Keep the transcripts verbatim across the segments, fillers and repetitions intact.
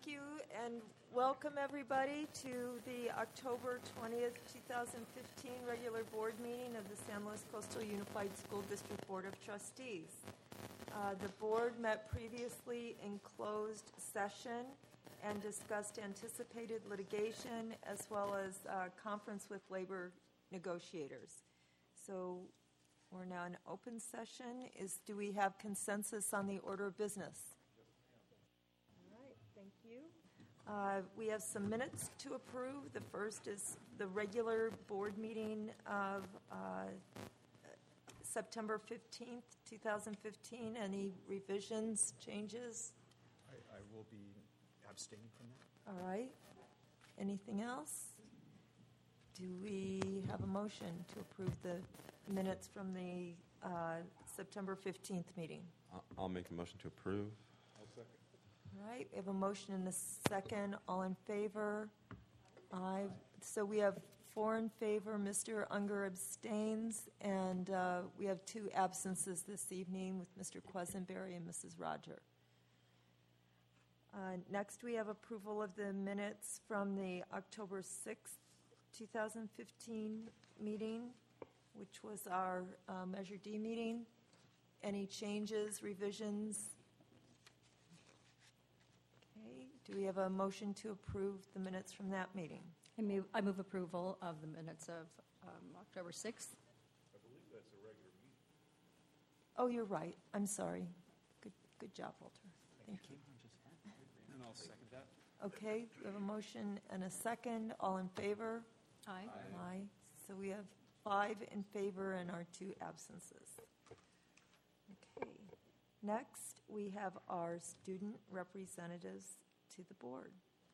Thank you, and welcome everybody to the October twentieth, twenty fifteen regular board meeting of the San Luis Coastal Unified School District Board of Trustees. Uh, the board met previously in closed session and discussed anticipated litigation as well as uh, conference with labor negotiators. So we're now in open session. Is do we have consensus on the order of business? Uh, we have some minutes to approve. The first is the regular board meeting of uh, September fifteenth, twenty fifteen. Any revisions, changes? I, I will be abstaining from that. All right. Anything else? Do we have a motion to approve the minutes from the uh, September fifteenth meeting? I'll, I'll make a motion to approve. All right, we have a motion and a second. All in favor? Aye. So we have four in favor. Mister Unger abstains, and uh, we have two absences this evening with Mister Quesenberry and Missus Roger. Uh, next, we have approval of the minutes from the October sixth, twenty fifteen meeting, which was our uh, Measure D meeting. Any changes, revisions? Do we have a motion to approve the minutes from that meeting? I move, I move approval of the minutes of um, October sixth. I believe that's a regular meeting. Oh, you're right. I'm sorry. Good good job, Walter. Thank you. And I'll second that. Okay, we have a motion and a second. All in favor? Aye. Aye. So we have five in favor and our two absences. Okay. Next, we have our student representatives to the board.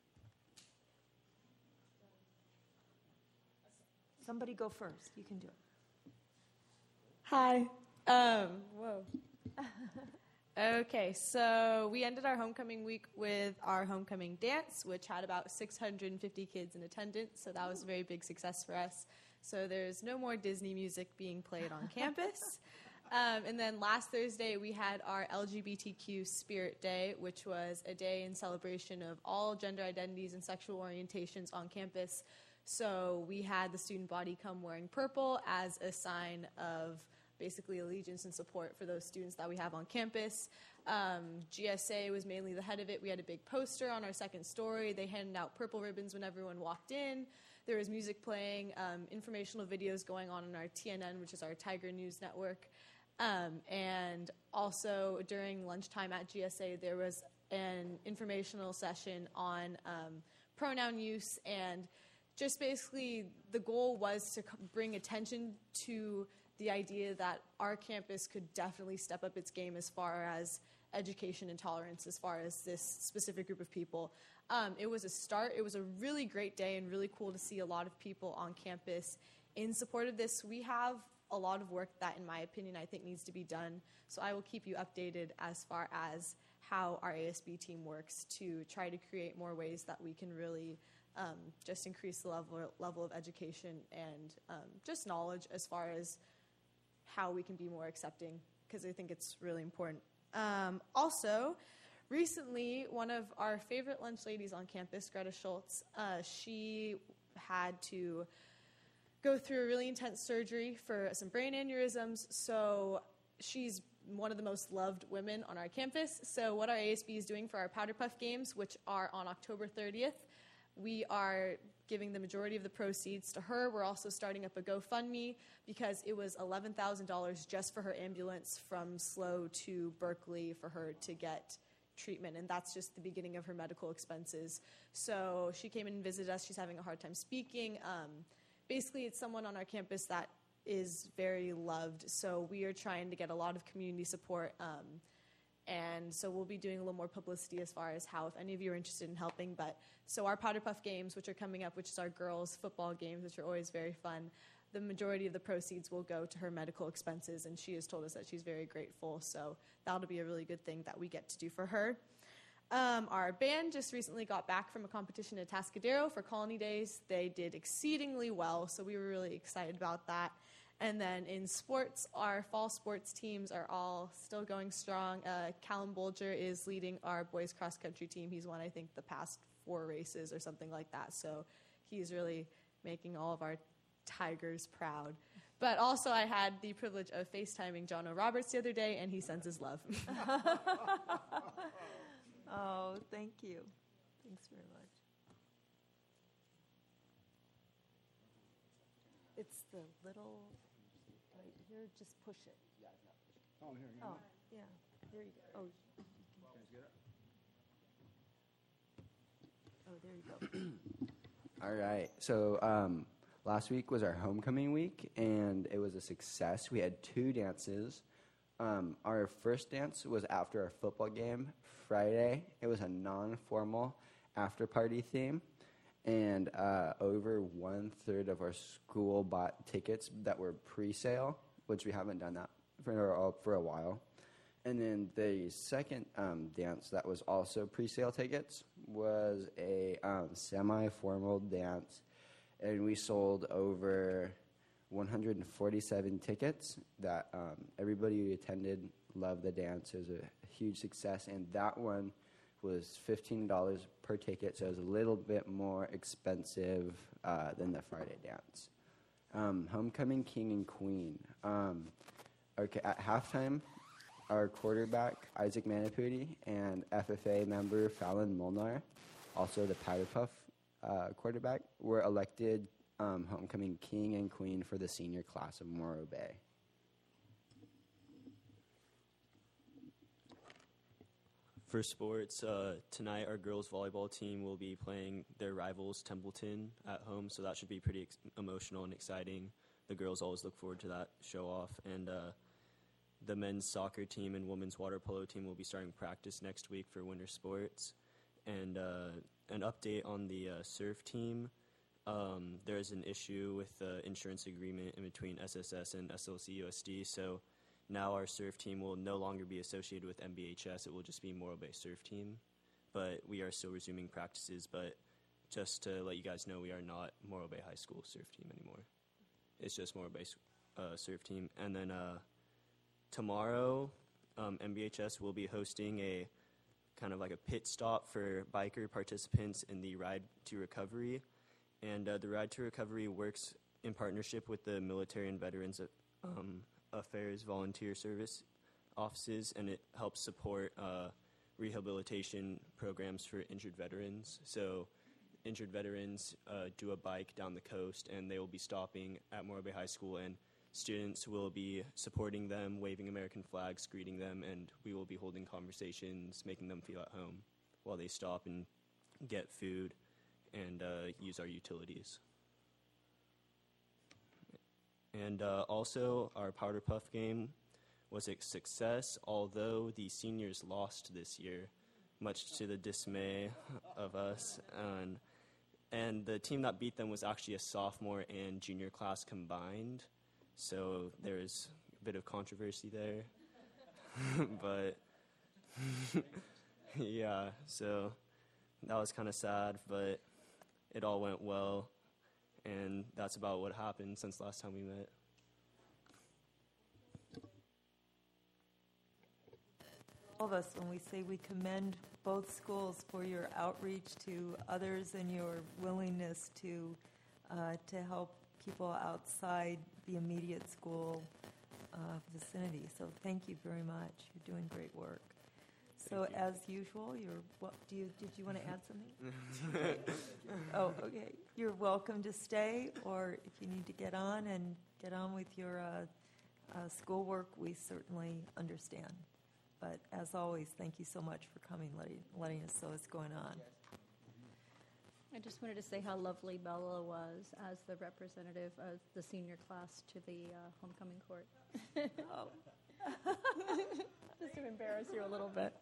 Somebody go first. You can do it. Hi. Um, whoa. Okay, so we ended our homecoming week with our homecoming dance, which had about six hundred fifty kids in attendance, so that was a very big success for us. So there's no more Disney music being played on campus. Um, and then last Thursday, we had our L G B T Q Spirit Day, which was a day in celebration of all gender identities and sexual orientations on campus. So we had the student body come wearing purple as a sign of basically allegiance and support for those students that we have on campus. Um, G S A was mainly the head of it. We had a big poster on our second story. They handed out purple ribbons when everyone walked in. There was music playing, um, informational videos going on in our T N N, which is our Tiger News Network. Um, and also during lunchtime at G S A, there was an informational session on um, pronoun use, and just basically the goal was to bring attention to the idea that our campus could definitely step up its game as far as education and tolerance, as far as this specific group of people. Um, it was a start. It was a really great day and really cool to see a lot of people on campus in support of this. We have a lot of work that, in my opinion, I think needs to be done. So I will keep you updated as far as how our A S B team works to try to create more ways that we can really um, just increase the level level of education and um, just knowledge as far as how we can be more accepting, because I think it's really important. Um, also, recently, one of our favorite lunch ladies on campus, Greta Schultz, uh, she had to go through a really intense surgery for some brain aneurysms, so she's one of the most loved women on our campus. So what our A S B is doing for our Powder Puff Games, which are on October thirtieth, we are giving the majority of the proceeds to her. We're also starting up a GoFundMe because it was eleven thousand dollars just for her ambulance from S L O to Berkeley for her to get treatment, and that's just the beginning of her medical expenses. So she came in and visited us. She's having a hard time speaking. Um, Basically, it's someone on our campus that is very loved, so we are trying to get a lot of community support, um, and so we'll be doing a little more publicity as far as how, if any of you are interested in helping. But so our Powder Puff Games, which are coming up, which is our girls' football games, which are always very fun, the majority of the proceeds will go to her medical expenses, and she has told us that she's very grateful, so that'll be a really good thing that we get to do for her. Um, our band just recently got back from a competition at Atascadero for Colony Days. They did exceedingly well, so we were really excited about that. And then in sports, our fall sports teams are all still going strong. Uh, Callum Bolger is leading our boys cross country team. He's won, I think, the past four races or something like that. So he's really making all of our Tigers proud. But also I had the privilege of FaceTiming John O'Roberts the other day, and he sends his love. Oh, thank you. Thanks very much. It's the little, right here, just push it. Oh, here, here. Oh, yeah, there you go. Oh, Can you get it? oh, there you go. All right. So um, last week was our homecoming week, and it was a success. We had two dances. Um, our first dance was after our football game Friday. It was a non-formal after-party theme, and uh, over one-third of our school bought tickets that were pre-sale, which we haven't done that for, for a while. And then the second um, dance that was also pre-sale tickets was a um, semi-formal dance, and we sold over one hundred forty-seven tickets that um, everybody who attended loved the dance. It was a huge success, and that one was fifteen dollars per ticket, so it was a little bit more expensive uh, than the Friday dance. Um, Homecoming King and Queen. Um, okay, at halftime, our quarterback, Isaac Manapudi, and F F A member Fallon Molnar, also the Powder Puff uh, quarterback, were elected um, Homecoming King and Queen for the senior class of Morro Bay. For sports, uh, tonight our girls volleyball team will be playing their rivals Templeton at home, so that should be pretty ex- emotional and exciting. The girls always look forward to that show-off. And uh, the men's soccer team and women's water polo team will be starting practice next week for winter sports. And uh, an update on the uh, surf team. Um, there is an issue with the insurance agreement in between S S S and S L C U S D, so now our surf team will no longer be associated with M B H S. It will just be Morro Bay Surf Team. But we are still resuming practices. But just to let you guys know, we are not Morro Bay High School Surf Team anymore. It's just Morro Bay uh, Surf Team. And then uh, tomorrow, um, M B H S will be hosting a kind of like a pit stop for biker participants in the Ride to Recovery. And uh, the Ride to Recovery works in partnership with the Military and Veterans um, Affairs Volunteer Service offices, and it helps support uh, rehabilitation programs for injured veterans. So injured veterans uh, do a bike down the coast, and they will be stopping at Morro Bay High School, and students will be supporting them, waving American flags, greeting them, and we will be holding conversations, making them feel at home while they stop and get food and uh, use our utilities. And uh, also, our Powder Puff game was a success, although the seniors lost this year, much to the dismay of us. And, and the team that beat them was actually a sophomore and junior class combined, so there's a bit of controversy there. But, yeah, so that was kind of sad, but it all went well. And that's about what happened since last time we met. All of us, when we say we commend both schools for your outreach to others and your willingness to uh, to help people outside the immediate school uh, vicinity. So thank you very much. You're doing great work. So Thank you. as usual, you're. What, do you did you want to add something? Oh, okay. You're welcome to stay, or if you need to get on and get on with your uh, uh, schoolwork, we certainly understand. But as always, thank you so much for coming, letting, letting us know what's going on. I just wanted to say how lovely Bella was as the representative of the senior class to the uh, homecoming court. Oh. Just to embarrass you a little bit.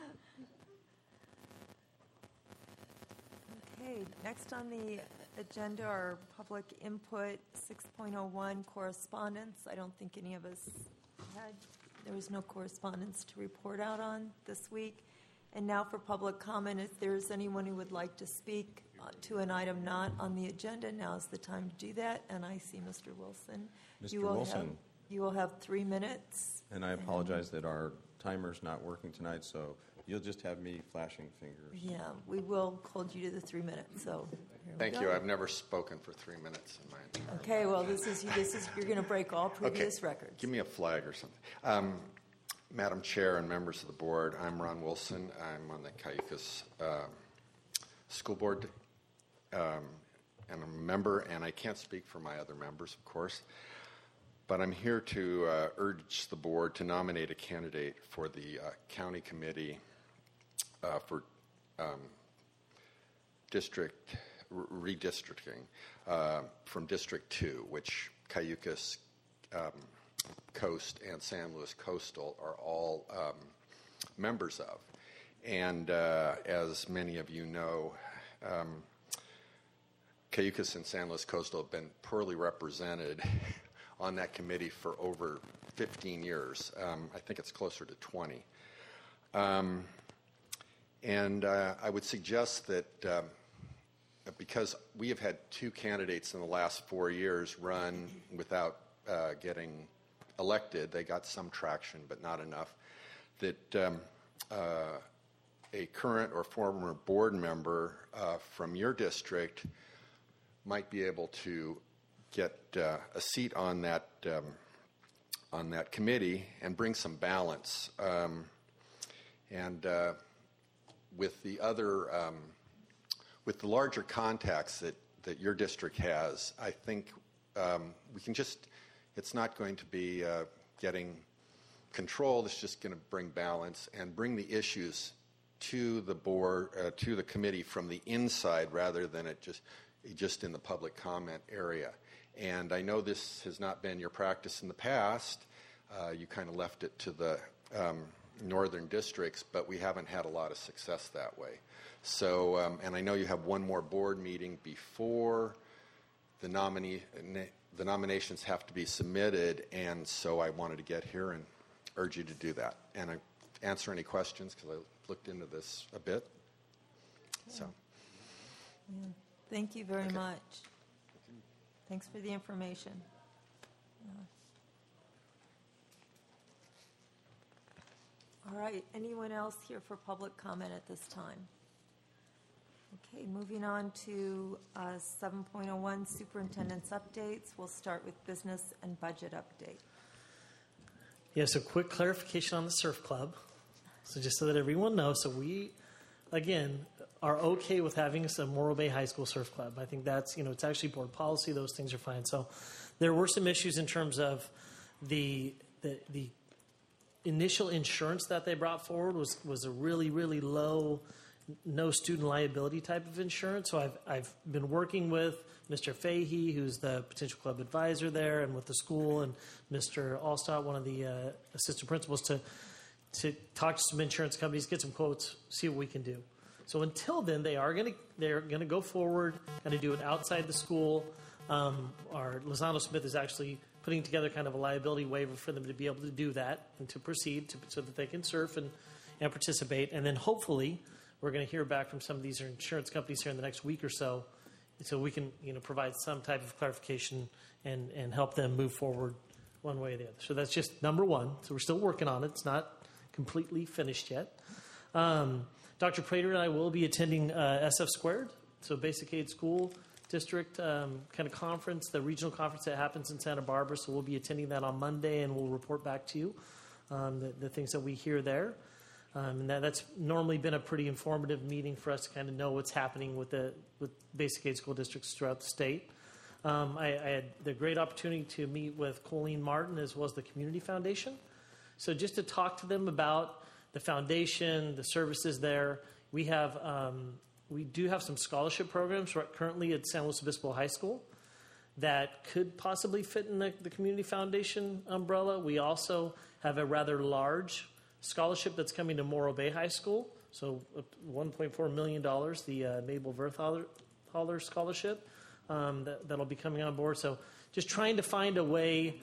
Okay, next on the agenda are public input six point oh one correspondence. I don't think any of us had, there was no correspondence to report out on this week. And now for public comment, if there's anyone who would like to speak uh, to an item not on the agenda, now's the time to do that. And I see Mister Wilson. Mister You will Wilson. have, you will have three minutes. And I apologize that our timer's not working tonight, so you'll just have me flashing fingers. Yeah, we will hold you to the three minutes, so. here we Thank go. you. I've never spoken for three minutes in my entire life. Okay, well, this is, this is, you're going to break all previous Okay. records. Give me a flag or something. Um, Madam Chair and members of the board, I'm Ron Wilson. I'm on the Cayucas uh, School Board, um, and I'm a member, and I can't speak for my other members, of course, but I'm here to uh, urge the board to nominate a candidate for the uh, county committee uh, for um, district re- redistricting uh, from District two, which Cayucas um, Coast and San Luis Coastal are all um, members of. And uh, as many of you know, um, Cayucas and San Luis Coastal have been poorly represented on that committee for over fifteen years. Um, I think it's closer to twenty. Um, and uh, I would suggest that um, because we have had two candidates in the last four years run without uh, getting elected, they got some traction, but not enough, that um, uh, a current or former board member uh, from your district might be able to get uh, a seat on that um, on that committee and bring some balance. Um, and uh, with the other, um, with the larger contacts that, that your district has, I think um, we can just, it's not going to be uh, getting control, it's just going to bring balance and bring the issues to the board, uh, to the committee from the inside rather than it just, just in the public comment area. And I know this has not been your practice in the past. Uh, you kind of left it to the um, northern districts, but we haven't had a lot of success that way. So, um, and I know you have one more board meeting before the nominee, the nominations have to be submitted, and so I wanted to get here and urge you to do that. And I answer any questions because I looked into this a bit. So, Yeah. Thank you very Okay. much. Thanks for the information. Yeah. All right, anyone else here for public comment at this time? Okay, moving on to uh, seven point oh one superintendent's updates. We'll start with business and budget update. Yeah, so quick clarification on the surf club. So just so that everyone knows, so we, again, are okay with having a Morro Bay High School surf club. I think that's, you know, it's actually board policy. Those things are fine. So there were some issues in terms of the the, the initial insurance that they brought forward was, was a really, really low, no student liability type of insurance. So I've, I've been working with Mister Fahey, who's the potential club advisor there, and with the school, and Mister Allstott, one of the uh, assistant principals, to to talk to some insurance companies, get some quotes, see what we can do. So until then, they are going to they're going to go forward and to do it outside the school. Um, our Lozano Smith is actually putting together kind of a liability waiver for them to be able to do that and to proceed to, so that they can surf and, and participate. And then hopefully we're going to hear back from some of these insurance companies here in the next week or so, so we can, you know, provide some type of clarification and, and help them move forward one way or the other. So that's just number one. So we're still working on it. It's not completely finished yet. Um, Doctor Prater and I will be attending uh, S F Squared, so Basic Aid School District um, kind of conference, the regional conference that happens in Santa Barbara. So we'll be attending that on Monday, and we'll report back to you um, the, the things that we hear there. Um, and that, that's normally been a pretty informative meeting for us to kind of know what's happening with the with Basic Aid School districts throughout the state. Um, I, I had the great opportunity to meet with Colleen Martin as well as the Community Foundation. So just to talk to them about the foundation, the services there. We have um, we do have some scholarship programs right currently at San Luis Obispo High School that could possibly fit in the, the Community Foundation umbrella. We also have a rather large scholarship that's coming to Morro Bay High School, so one point four million dollars, the uh, Mabel Verthaler Scholarship, um, that, that'll be coming on board. So just trying to find a way,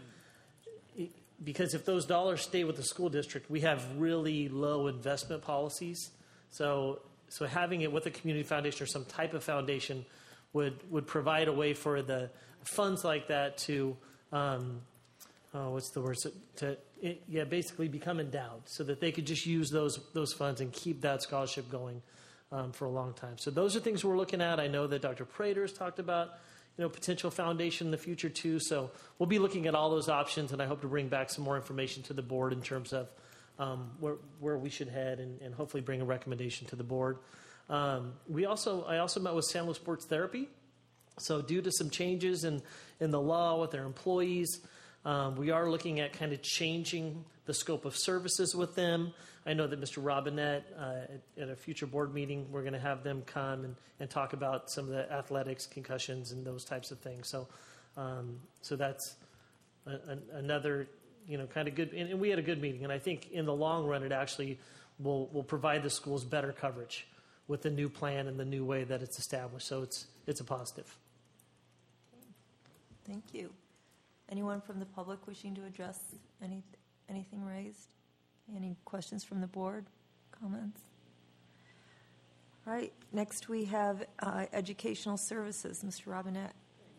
because if those dollars stay with the school district, we have really low investment policies So, so having it with a community foundation or some type of foundation would would provide a way for the funds like that to, um, oh, what's the word? So, to it, yeah, basically become endowed, so that they could just use those those funds and keep that scholarship going um, for a long time. So those are things we're looking at. I know that Doctor Prater has talked about, you know, potential foundation in the future too. So we'll be looking at all those options, and I hope to bring back some more information to the board in terms of um, where where we should head, and, and hopefully bring a recommendation to the board. Um, we also I also met with San Luis Sports Therapy. So due to some changes in in the law with their employees, um, we are looking at kind of changing the scope of services with them. I know that Mister Robinette, uh, at, at a future board meeting, we're going to have them come and, and talk about some of the athletics, concussions, and those types of things. So, um, so that's a, a, another, you know, kind of good. And, and we had a good meeting, and I think in the long run, it actually will will provide the schools better coverage with the new plan and the new way that it's established. So it's it's a positive. Thank you. Anyone from the public wishing to address any anything raised? Any questions from the board? Comments? All right. Next, we have uh, educational services. Mister Robinette.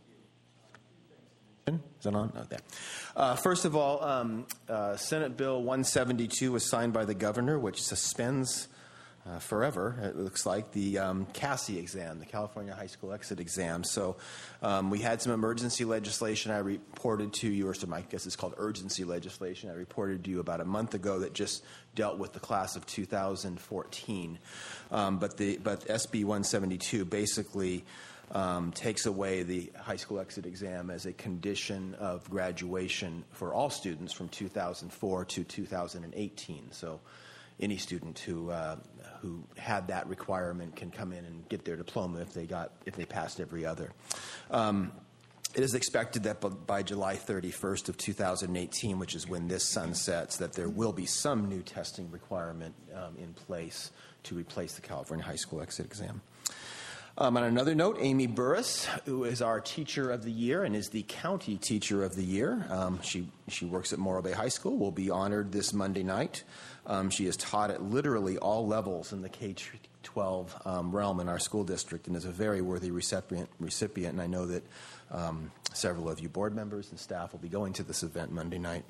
Is that on? Oh, there. Uh, first of all, um, uh, Senate Bill one seventy-two was signed by the governor, which suspends uh, forever, it looks like, the um, C A S I exam, the California High School Exit Exam. So um, we had some emergency legislation I reported to you, or some, I guess it's called urgency legislation, I reported to you about a month ago that just dealt with the class of two thousand fourteen. Um, but, the, but S B one seventy-two basically Um, takes away the high school exit exam as a condition of graduation for all students from two thousand four to two thousand eighteen. So any student who uh, who had that requirement can come in and get their diploma if they got if they passed every other. Um, it is expected that by July thirty-first of two thousand eighteen, which is when this sunsets, that there will be some new testing requirement um, in place to replace the California High School Exit Exam. Um, on another note, Amy Burris, who is our Teacher of the Year and is the County Teacher of the Year, um, she she works at Morro Bay High School, will be honored this Monday night. Um, she has taught at literally all levels in the K twelve um, realm in our school district, and is a very worthy recipient. recipient and I know that um, several of you board members and staff will be going to this event Monday night.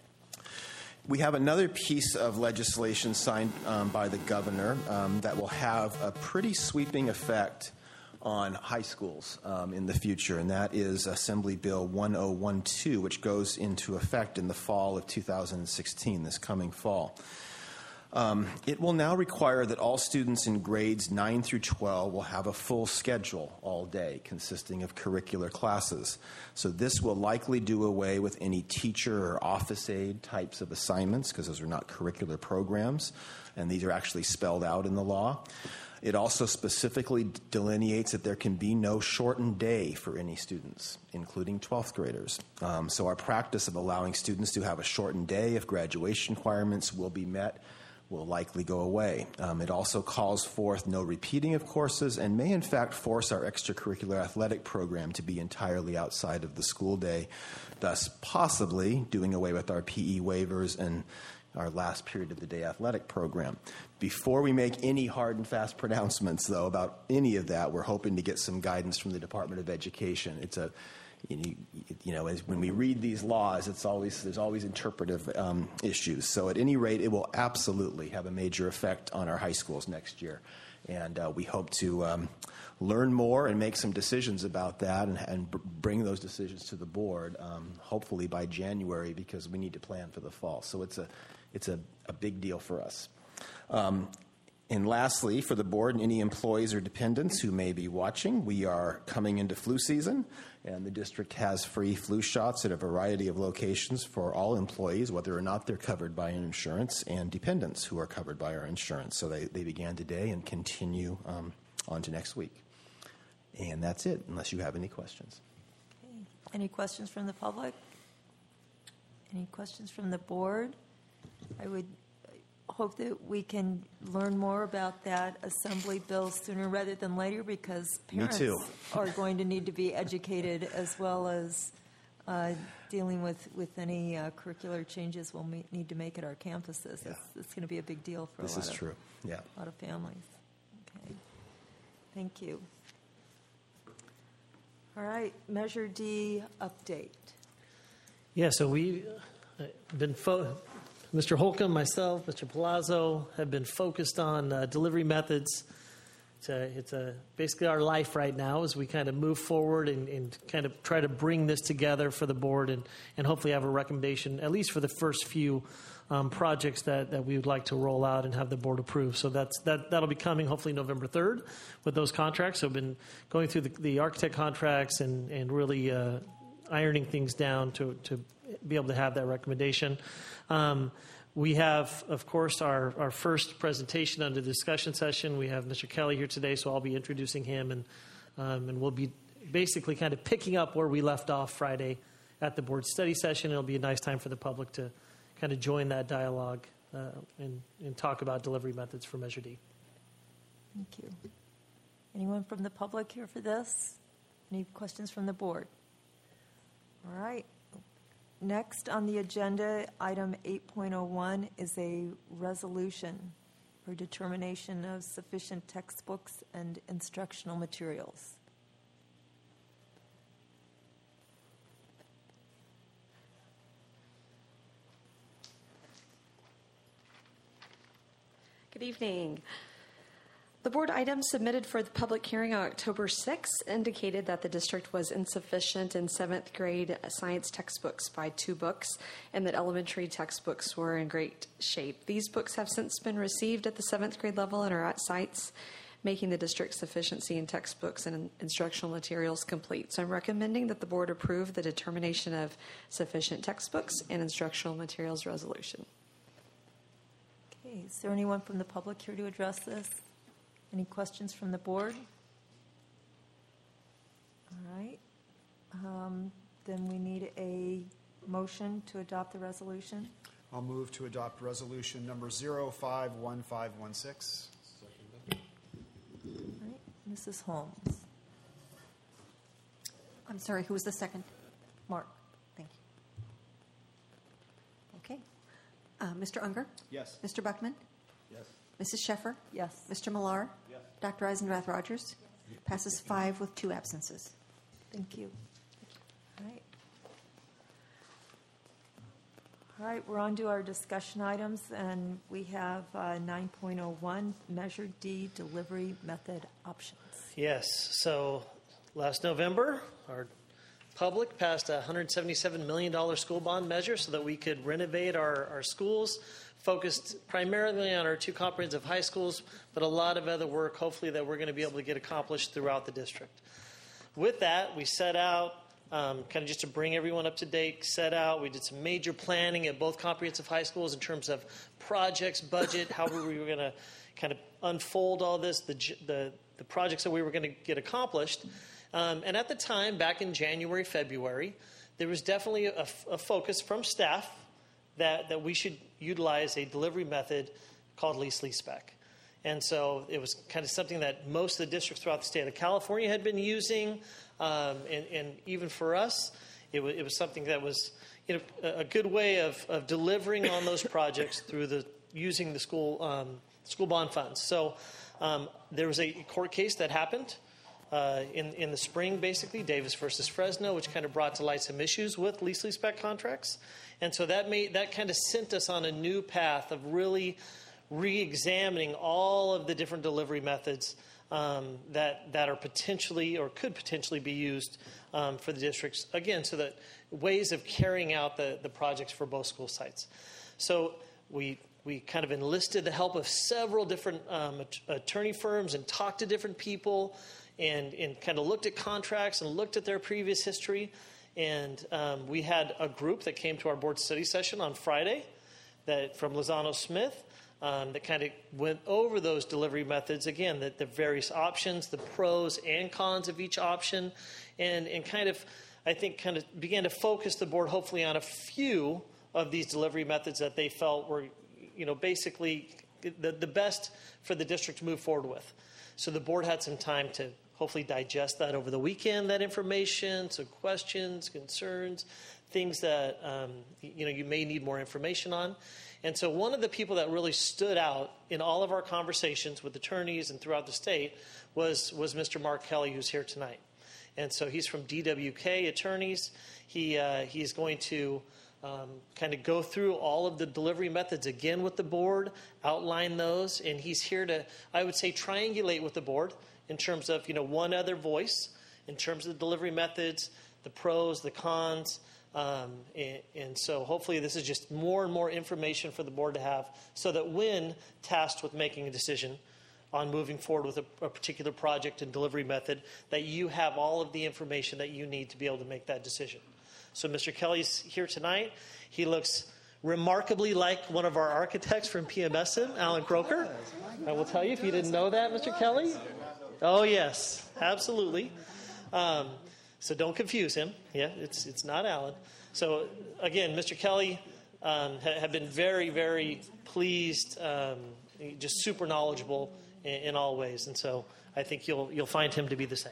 We have another piece of legislation signed um, by the governor um, that will have a pretty sweeping effect on high schools um, in the future, and that is Assembly Bill one oh one two, which goes into effect in the fall of two thousand sixteen, this coming fall. Um, it will now require that all students in grades nine through twelve will have a full schedule all day consisting of curricular classes. So this will likely do away with any teacher or office aide types of assignments, because those are not curricular programs, and these are actually spelled out in the law. It also specifically delineates that there can be no shortened day for any students, including twelfth graders. Um, so our practice of allowing students to have a shortened day if graduation requirements will be met will likely go away. Um, it also calls forth no repeating of courses and may in fact force our extracurricular athletic program to be entirely outside of the school day, thus possibly doing away with our P E waivers and our last period of the day athletic program. Before we make any hard and fast pronouncements, though, about any of that, we're hoping to get some guidance from the Department of Education. It's a You, you know, as when we read these laws, it's always there's always interpretive um, issues. So at any rate, it will absolutely have a major effect on our high schools next year, and uh, we hope to um, learn more and make some decisions about that, and, and b- bring those decisions to the board, um, hopefully by January, because we need to plan for the fall. So it's a it's a, a big deal for us. Um, And lastly, for the board and any employees or dependents who may be watching, we are coming into flu season, and the district has free flu shots at a variety of locations for all employees, whether or not they're covered by an insurance, and dependents who are covered by our insurance. So they, they began today and continue um, on to next week. And that's it, unless you have any questions. Okay. Any questions from the public? Any questions from the board? I would hope that we can learn more about that assembly bill sooner rather than later, because parents too. are going to need to be educated, as well as uh, dealing with, with any uh, curricular changes we'll ma- need to make at our campuses. Yeah. It's, it's going to be a big deal for This a lot is of, true. Yeah. a lot of families. Okay. Thank you. All right, Measure D update. Yeah, so we uh, been fo- Mister Holcomb, myself, Mister Palazzo have been focused on uh, delivery methods. It's, a, it's a, basically our life right now as we kind of move forward and, and kind of try to bring this together for the board and, and hopefully have a recommendation, at least for the first few um, projects that, that we would like to roll out and have the board approve. So that's, that, that'll be coming hopefully November third with those contracts. So I've been going through the, the architect contracts and, and really uh, ironing things down to, to be able to have that recommendation. Um, we have, of course, our, our first presentation under the discussion session. We have Mister Kelly here today, so I'll be introducing him, and um, and we'll be basically kind of picking up where we left off Friday at the board study session. It'll be a nice time for the public to kind of join that dialogue uh, and, and talk about delivery methods for Measure D. Thank you. Anyone from the public here for this? Any questions from the board? All right. Next on the agenda, item eight point oh one is a resolution for determination of sufficient textbooks and instructional materials. Good evening. The board items submitted for the public hearing on October sixth indicated that the district was insufficient in seventh grade science textbooks by two books and that elementary textbooks were in great shape. These books have since been received at the seventh grade level and are at sites, making the district's sufficiency in textbooks and instructional materials complete. So I'm recommending that the board approve the determination of sufficient textbooks and instructional materials resolution. Okay, is there anyone from the public here to address this? Any questions from the board? All right. Um, then we need a motion to adopt the resolution. I'll move to adopt resolution number zero five one five one six. All right. Missus Holmes. I'm sorry, who was the second? Mark. Thank you. Okay. Uh, Mister Unger? Yes. Mister Buckman? Yes. Missus Sheffer? Yes. Mister Millar? Yes. Doctor Eisendrath Rogers? Yes. Passes five with two absences. Thank you. All right. All right, we're on to our discussion items, and we have uh, nine point oh one, Measure D, delivery method options. Yes, so last November, our public passed a one hundred seventy-seven million dollars school bond measure so that we could renovate our, our schools, focused primarily on our two comprehensive high schools, but a lot of other work, hopefully, that we're going to be able to get accomplished throughout the district. With that, we set out, um, kind of just to bring everyone up to date, set out, we did some major planning at both comprehensive high schools in terms of projects, budget, how we were going to kind of unfold all this, the, the, the projects that we were going to get accomplished. Um, and at the time, back in January, February, there was definitely a, a focus from staff that, that we should utilize a delivery method called lease-leaseback. And so it was kind of something that most of the districts throughout the state of California had been using. Um, and, and even for us, it, w- it was something that was, you know, a, a good way of, of delivering on those projects through the using the school um, school bond funds. So um, there was a court case that happened uh, in, in the spring, basically, Davis versus Fresno, which kind of brought to light some issues with lease-leaseback contracts. And so that made that kind of sent us on a new path of really re-examining all of the different delivery methods um, that that are potentially or could potentially be used um, for the districts, again, so that ways of carrying out the, the projects for both school sites. So we we kind of enlisted the help of several different um, attorney firms and talked to different people and, and kind of looked at contracts and looked at their previous history. And um, we had a group that came to our board study session on Friday that from Lozano Smith um, that kind of went over those delivery methods, again, the, the various options, the pros and cons of each option, and, and kind of, I think, kind of began to focus the board hopefully on a few of these delivery methods that they felt were, you know, basically the, the best for the district to move forward with. So the board had some time to hopefully digest that over the weekend, that information, so questions, concerns, things that um, you know you may need more information on. And so one of the people that really stood out in all of our conversations with attorneys and throughout the state was, was Mister Mark Kelly, who's here tonight. And so he's from D W K Attorneys. He uh, he's going to um, kind of go through all of the delivery methods again with the board, outline those, and he's here to, I would say, triangulate with the board in terms of, you know, one other voice, in terms of the delivery methods, the pros, the cons, um, and, and so hopefully this is just more and more information for the board to have so that when tasked with making a decision on moving forward with a, a particular project and delivery method, that you have all of the information that you need to be able to make that decision. So Mister Kelly's here tonight. He looks remarkably like one of our architects from P M S M, Alan Croker. I will tell you, if you didn't know that, Mister Kelly. Oh, yes, absolutely. Um, so don't confuse him. Yeah, it's it's not Alan. So, again, Mister Kelly um, ha- have been very, very pleased, um, just super knowledgeable in, in all ways. And so I think you'll you'll find him to be the same.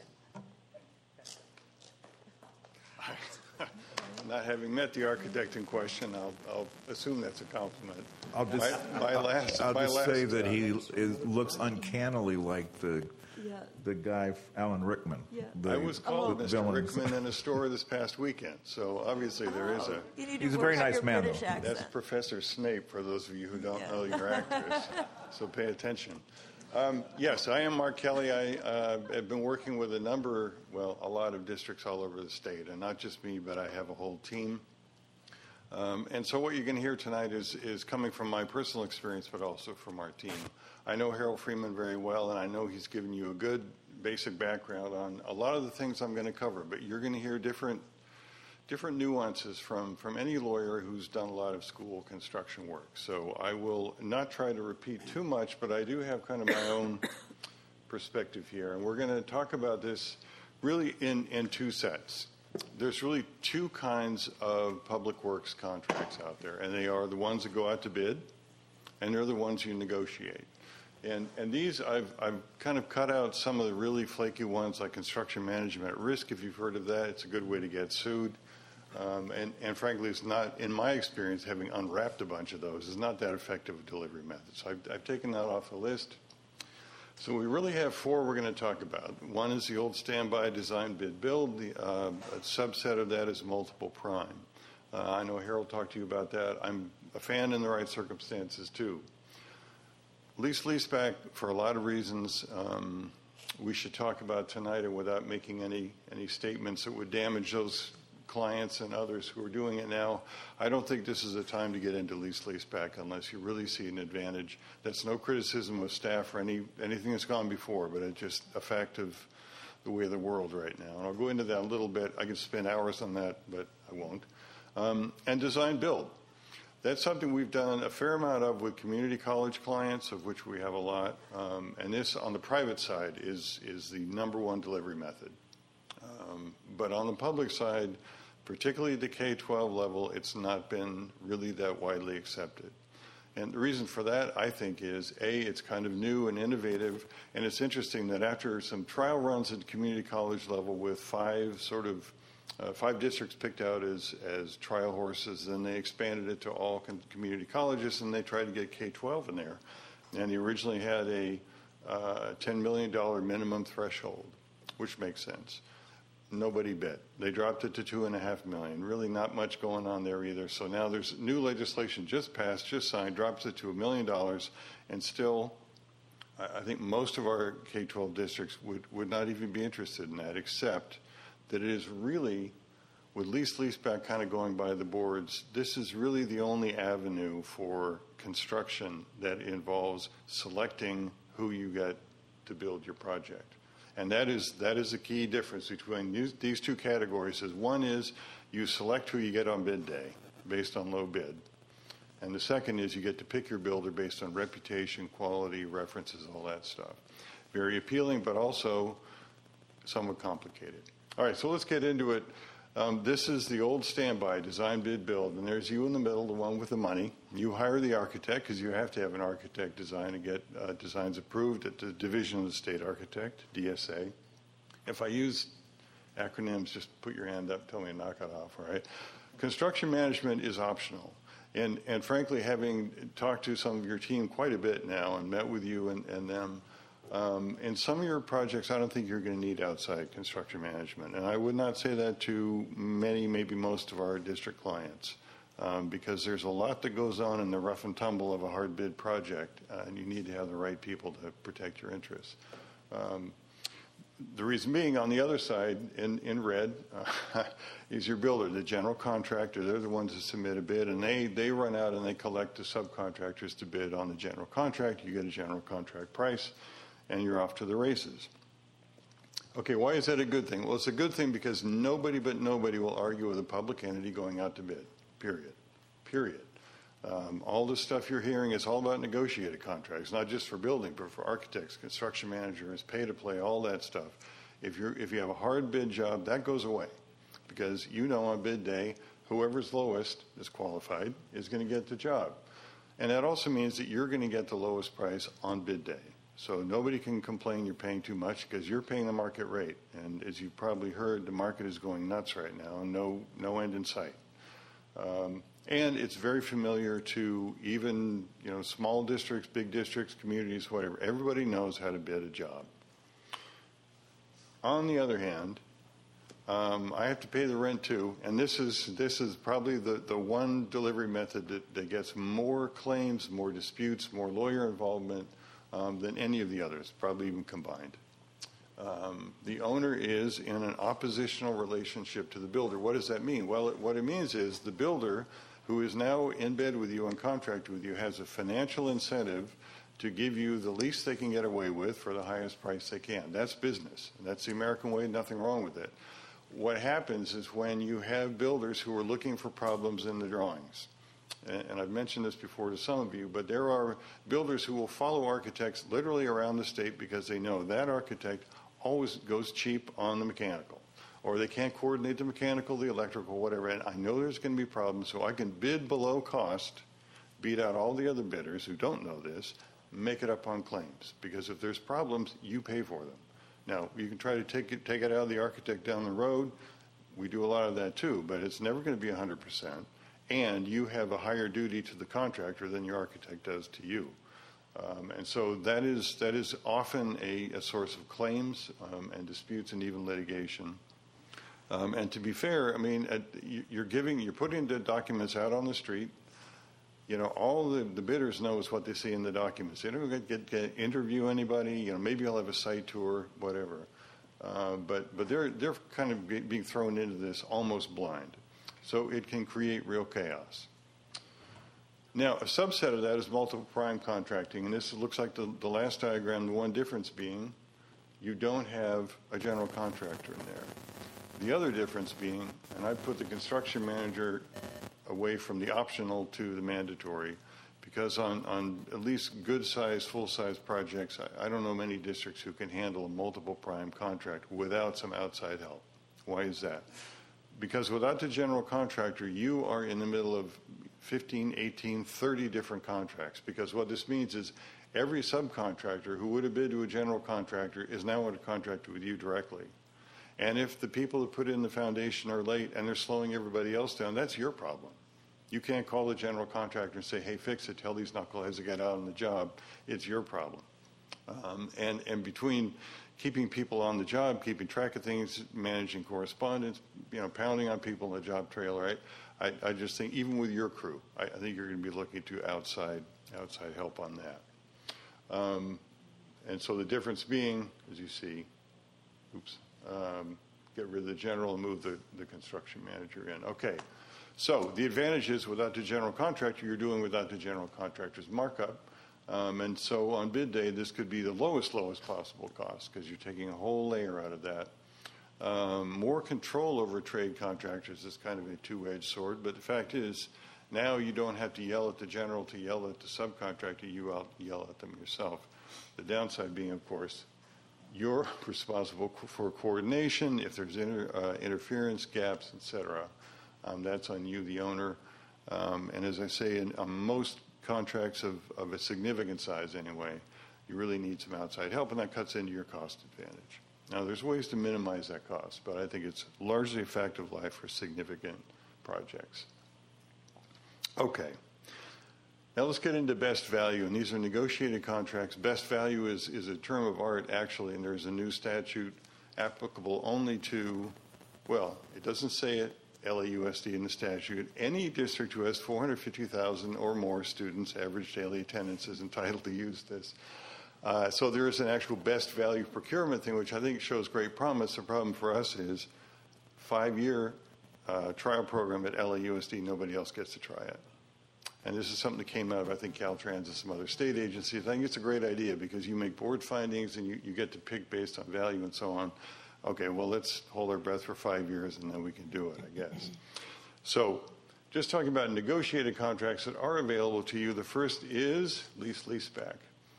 Not having met the architect in question, I'll, I'll assume that's a compliment. I'll just, my, my last, I'll my just last, say that uh, he is, looks uncannily like the Yeah. the guy Alan Rickman. Yeah. The, I was called the Mister villain. Rickman in a store this past weekend, so obviously there is a. You need to He's a work very on nice your man, British though. accent. That's Professor Snape, for those of you who don't Yeah. know your actors. So pay attention. Um, yes, I am Mark Kelly. I uh, have been working with a number, well, a lot of districts all over the state, and not just me, but I have a whole team. Um, and so what you're going to hear tonight is, is coming from my personal experience, but also from our team. I know Harold Freeman very well, and I know he's given you a good basic background on a lot of the things I'm going to cover, but you're going to hear different different nuances from, from any lawyer who's done a lot of school construction work. So I will not try to repeat too much, but I do have kind of my own perspective here. And we're going to talk about this really in, in two sets. There's really two kinds of public works contracts out there, and they are the ones that go out to bid, and they're the ones you negotiate. And, and these, I've, I've kind of cut out some of the really flaky ones like construction management at risk. If you've heard of that, it's a good way to get sued. Um, and, and frankly, it's not, in my experience, having unwrapped a bunch of those, is not that effective a delivery method. So I've, I've taken that off the list. So we really have four we're going to talk about. One is the old standby design bid build. The, uh, a subset of that is multiple prime. Uh, I know Harold talked to you about that. I'm a fan in the right circumstances, too. Lease leaseback, for a lot of reasons, um, we should talk about tonight, and without making any, any statements that would damage those clients and others who are doing it now. I don't think this is a time to get into lease leaseback unless you really see an advantage. That's no criticism of staff or any anything that's gone before, but it's just a fact of the way of the world right now. And I'll go into that a little bit. I could spend hours on that, but I won't. Um, and design build. That's something we've done a fair amount of with community college clients, of which we have a lot. Um, and this, on the private side, is is the number one delivery method. Um, but on the public side, particularly at the K twelve level, it's not been really that widely accepted. And the reason for that, I think, is, A, it's kind of new and innovative, and it's interesting that after some trial runs at community college level with five sort of, uh, five districts picked out as, as trial horses, then they expanded it to all con- community colleges, and they tried to get K twelve in there. And they originally had a uh, ten million dollars minimum threshold, which makes sense. Nobody bid. They dropped it to two and a half million. Really not much going on there either. So now there's new legislation just passed, just signed, drops it to a million dollars, and still, I think most of our K twelve districts would, would not even be interested in that, except that it is really, with lease leaseback kind of going by the boards, this is really the only avenue for construction that involves selecting who you get to build your project. And that is that is the key difference between these, these two categories. Is one is you select who you get on bid day based on low bid. And the second is you get to pick your builder based on reputation, quality, references, all that stuff. Very appealing, but also somewhat complicated. All right, so let's get into it. Um, this is the old standby, design, bid, build, and there's you in the middle, the one with the money. You hire the architect, because you have to have an architect design to get uh, designs approved at the Division of the State Architect, D S A. If I use acronyms, just put your hand up, tell me to knock it off, all right? Construction management is optional. And, and frankly, having talked to some of your team quite a bit now and met with you and, and them, um, in some of your projects, I don't think you're going to need outside construction management. And I would not say that to many, maybe most of our district clients, um, because there's a lot that goes on in the rough and tumble of a hard bid project, uh, and you need to have the right people to protect your interests. Um, The reason being, on the other side, in, in red, uh, is your builder, the general contractor. They're the ones that submit a bid, and they, they run out and they collect the subcontractors to bid on the general contract. You get a general contract price, and you're off to the races. Okay, why is that a good thing? Well, it's a good thing because nobody but nobody will argue with a public entity going out to bid, period. Period. Um, all the stuff you're hearing is all about negotiated contracts, not just for building, but for architects, construction managers, pay to play, all that stuff. If you're if you have a hard bid job, that goes away, because you know on bid day, whoever's lowest is qualified is going to get the job, and that also means that you're going to get the lowest price on bid day. So nobody can complain you're paying too much because you're paying the market rate, and as you've probably heard, the market is going nuts right now, and no no end in sight. Um, And it's very familiar to even, you know, small districts, big districts, communities, whatever. Everybody knows how to bid a job. On the other hand, um, I have to pay the rent too, and this is this is probably the, the one delivery method that, that gets more claims, more disputes, more lawyer involvement um, than any of the others, probably even combined. Um, the owner is in an oppositional relationship to the builder. What does that mean? Well, it, what it means is the builder, who is now in bed with you and contract with you, has a financial incentive to give you the least they can get away with for the highest price they can. That's business. That's the American way, nothing wrong with it. What happens is when you have builders who are looking for problems in the drawings, and, and I've mentioned this before to some of you, but there are builders who will follow architects literally around the state because they know that architect always goes cheap on the mechanical, or they can't coordinate the mechanical, the electrical, whatever, and I know there's going to be problems, so I can bid below cost, beat out all the other bidders who don't know this, make it up on claims, because if there's problems, you pay for them. Now, you can try to take it, take it out of the architect down the road. We do a lot of that too, but it's never going to be one hundred percent, and you have a higher duty to the contractor than your architect does to you. Um, and so that is that is often a, a source of claims um, and disputes and even litigation. Um, and to be fair, I mean, uh, you, you're giving, you're putting the documents out on the street. You know, all the, the bidders know is what they see in the documents. They don't get, get, get interview anybody. You know, maybe I'll have a site tour, whatever. Uh, but but they're they're kind of be, being thrown into this almost blind, so it can create real chaos. Now, a subset of that is multiple prime contracting, and this looks like the, the last diagram, the one difference being you don't have a general contractor in there. The other difference being, and I put the construction manager away from the optional to the mandatory, because on, on at least good-sized, full-size projects, I, I don't know many districts who can handle a multiple prime contract without some outside help. Why is that? Because without the general contractor, you are in the middle of fifteen, eighteen, thirty different contracts, because what this means is every subcontractor who would have bid to a general contractor is now in a contract with you directly. And if the people who put in the foundation are late and they're slowing everybody else down, that's your problem. You can't call the general contractor and say, hey, fix it, tell these knuckleheads to get out on the job. It's your problem. Um, and, and between keeping people on the job, keeping track of things, managing correspondence, you know, pounding on people in the job trail, right? I, I just think even with your crew, I, I think you're going to be looking to outside outside help on that. Um, and so the difference being, as you see, oops, um, get rid of the general and move the, the construction manager in. Okay, so the advantage is without the general contractor, you're doing without the general contractor's markup. Um, and so on bid day, this could be the lowest, lowest possible cost because you're taking a whole layer out of that. Um, more control over trade contractors is kind of a two-edged sword, but the fact is now you don't have to yell at the general to yell at the subcontractor, you out yell at them yourself. The downside being, of course, you're responsible for coordination. If there's inter, uh, interference, gaps, et cetera, um, that's on you, the owner. Um, and as I say, in on most contracts of, of a significant size anyway, you really need some outside help, and that cuts into your cost advantage. Now, there's ways to minimize that cost, but I think it's largely a fact of life for significant projects. Okay. Now let's get into best value, and these are negotiated contracts. Best value is, is a term of art, actually, and there's a new statute applicable only to, well, it doesn't say it, L A U S D in the statute. Any district who has four hundred fifty thousand or more students, average daily attendance, is entitled to use this. Uh, so there is an actual best value procurement thing, which I think shows great promise. The problem for us is five-year uh, trial program at L A U S D, nobody else gets to try it. And this is something that came out of, I think, Caltrans and some other state agencies. I think it's a great idea because you make board findings and you, you get to pick based on value and so on. Okay, well, let's hold our breath for five years and then we can do it, I guess. So just talking about negotiated contracts that are available to you, the first is lease leaseback.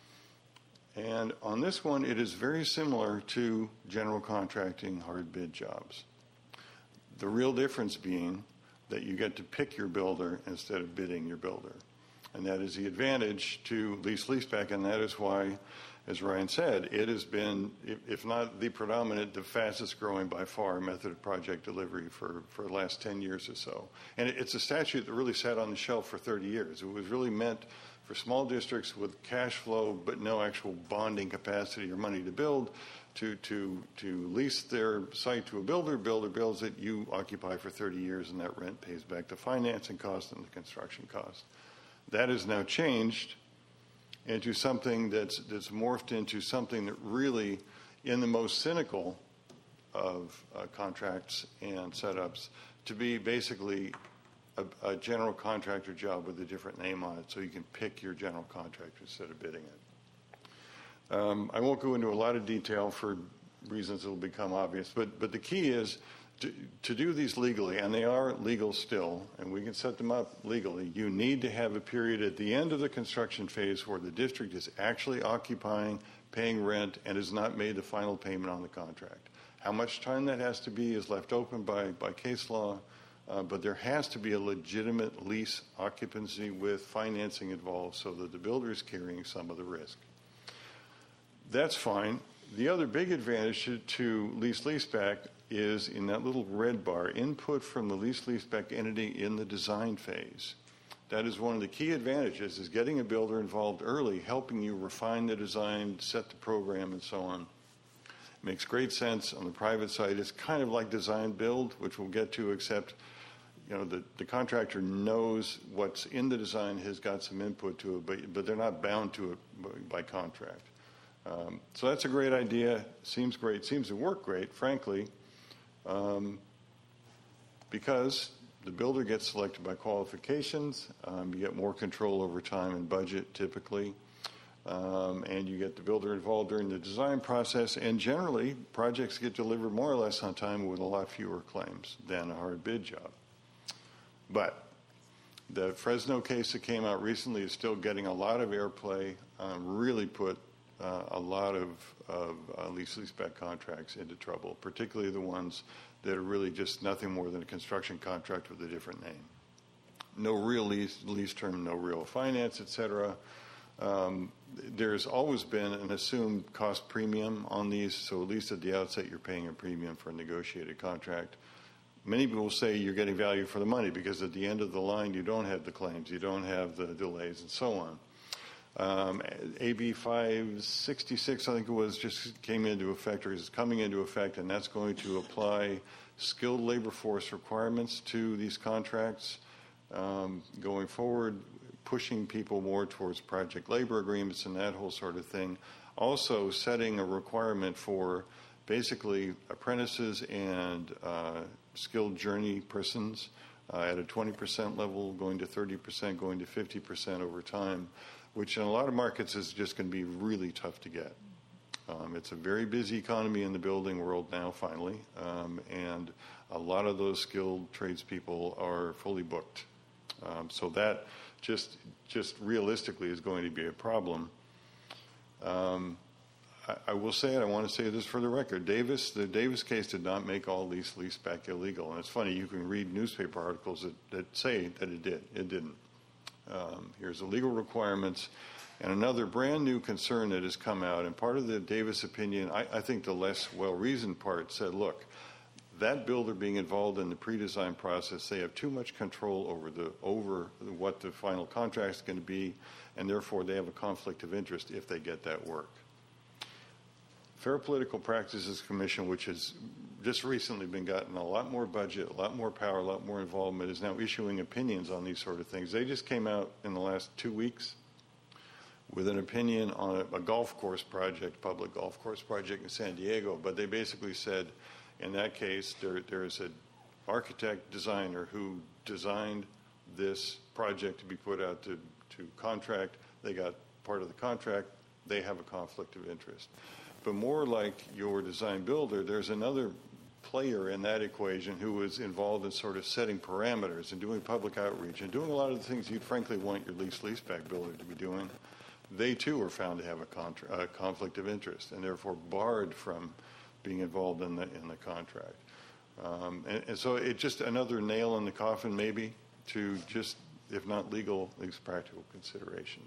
And on this one, it is very similar to general contracting hard bid jobs. The real difference being that you get to pick your builder instead of bidding your builder. And that is the advantage to lease leaseback, and that is why, as Ryan said, it has been, if not the predominant, the fastest growing by far method of project delivery for, for the last ten years or so. And it's a statute that really sat on the shelf for thirty years. It was really meant for small districts with cash flow but no actual bonding capacity or money to build, to, to, to lease their site to a builder, builder builds it, you occupy for thirty years, and that rent pays back the financing cost and the construction cost. That has now changed into something that's, that's morphed into something that really, in the most cynical of uh, contracts and setups, to be basically a, a general contractor job with a different name on it, so you can pick your general contractor instead of bidding it. Um, I won't go into a lot of detail for reasons that will become obvious, but, but the key is to, to do these legally, and they are legal still, and we can set them up legally. You need to have a period at the end of the construction phase where the district is actually occupying, paying rent, and has not made the final payment on the contract. How much time that has to be is left open by, by case law, uh, but there has to be a legitimate lease occupancy with financing involved so that the builder is carrying some of the risk. That's fine. The other big advantage to, to lease leaseback is in that little red bar, input from the lease leaseback entity in the design phase. That is one of the key advantages, is getting a builder involved early, helping you refine the design, set the program, and so on. It makes great sense on the private side. It's kind of like design build, which we'll get to, except you know the, the contractor knows what's in the design, has got some input to it, but, but they're not bound to it by contract. Um, so that's a great idea. Seems great. Seems to work great, frankly, um, because the builder gets selected by qualifications. Um, you get more control over time and budget, typically, um, and you get the builder involved during the design process. And generally, projects get delivered more or less on time with a lot fewer claims than a hard bid job. But the Fresno case that came out recently is still getting a lot of airplay. Um, really put Uh, a lot of, of uh, lease leaseback contracts into trouble, particularly the ones that are really just nothing more than a construction contract with a different name. No real lease, lease term, no real finance, et cetera. Um, there's always been an assumed cost premium on these, so at least at the outset you're paying a premium for a negotiated contract. Many people say you're getting value for the money because at the end of the line you don't have the claims, you don't have the delays, and so on. Um, A B five sixty-six, I think it was, just came into effect, or is coming into effect, and that's going to apply skilled labor force requirements to these contracts um, going forward, pushing people more towards project labor agreements and that whole sort of thing. Also setting a requirement for basically apprentices and uh, skilled journey persons uh, at a twenty percent level, going to thirty percent, going to fifty percent over time, which in a lot of markets is just going to be really tough to get. Um, it's a very busy economy in the building world now, finally, um, and a lot of those skilled tradespeople are fully booked. Um, so that just just realistically is going to be a problem. Um, I, I will say it, I want to say this for the record. Davis, the Davis case did not make all lease leaseback illegal. And it's funny, you can read newspaper articles that, that say that it did. It didn't. Um, here's the legal requirements, And another brand new concern that has come out, and part of the Davis opinion, I, I think the less well-reasoned part said, look, that builder being involved in the pre-design process, they have too much control over the over what the final contract is going to be, and therefore they have a conflict of interest if they get that work. Fair Political Practices Commission, which has just recently been gotten a lot more budget, a lot more power, a lot more involvement, is now issuing opinions on these sort of things. They just came out in the last two weeks with an opinion on a, a golf course project, public golf course project in San Diego, but they basically said, in that case, there, there is an architect designer who designed this project to be put out to, to contract. They got part of the contract. They have a conflict of interest. But more like your design builder, there's another player in that equation who is involved in sort of setting parameters and doing public outreach and doing a lot of the things you'd frankly want your lease leaseback builder to be doing. They, too, are found to have a, contra- a conflict of interest and therefore barred from being involved in the in the contract. Um, and, and so it's just another nail in the coffin, maybe, to just, if not legal, at least practical considerations.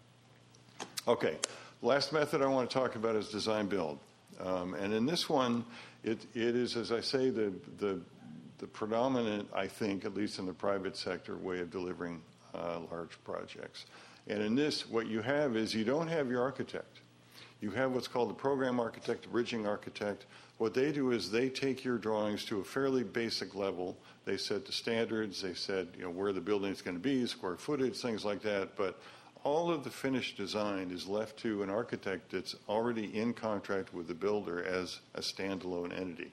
Okay, last method I want to talk about is design build. Um, and in this one, it, it is, as I say, the, the, the predominant, I think, at least in the private sector, way of delivering uh, large projects. And in this, what you have is you don't have your architect. You have what's called the program architect, the bridging architect. What they do is they take your drawings to a fairly basic level. They set the standards. They said, you know, where the building is going to be, square footage, things like that. But all of the finished design is left to an architect that's already in contract with the builder as a standalone entity.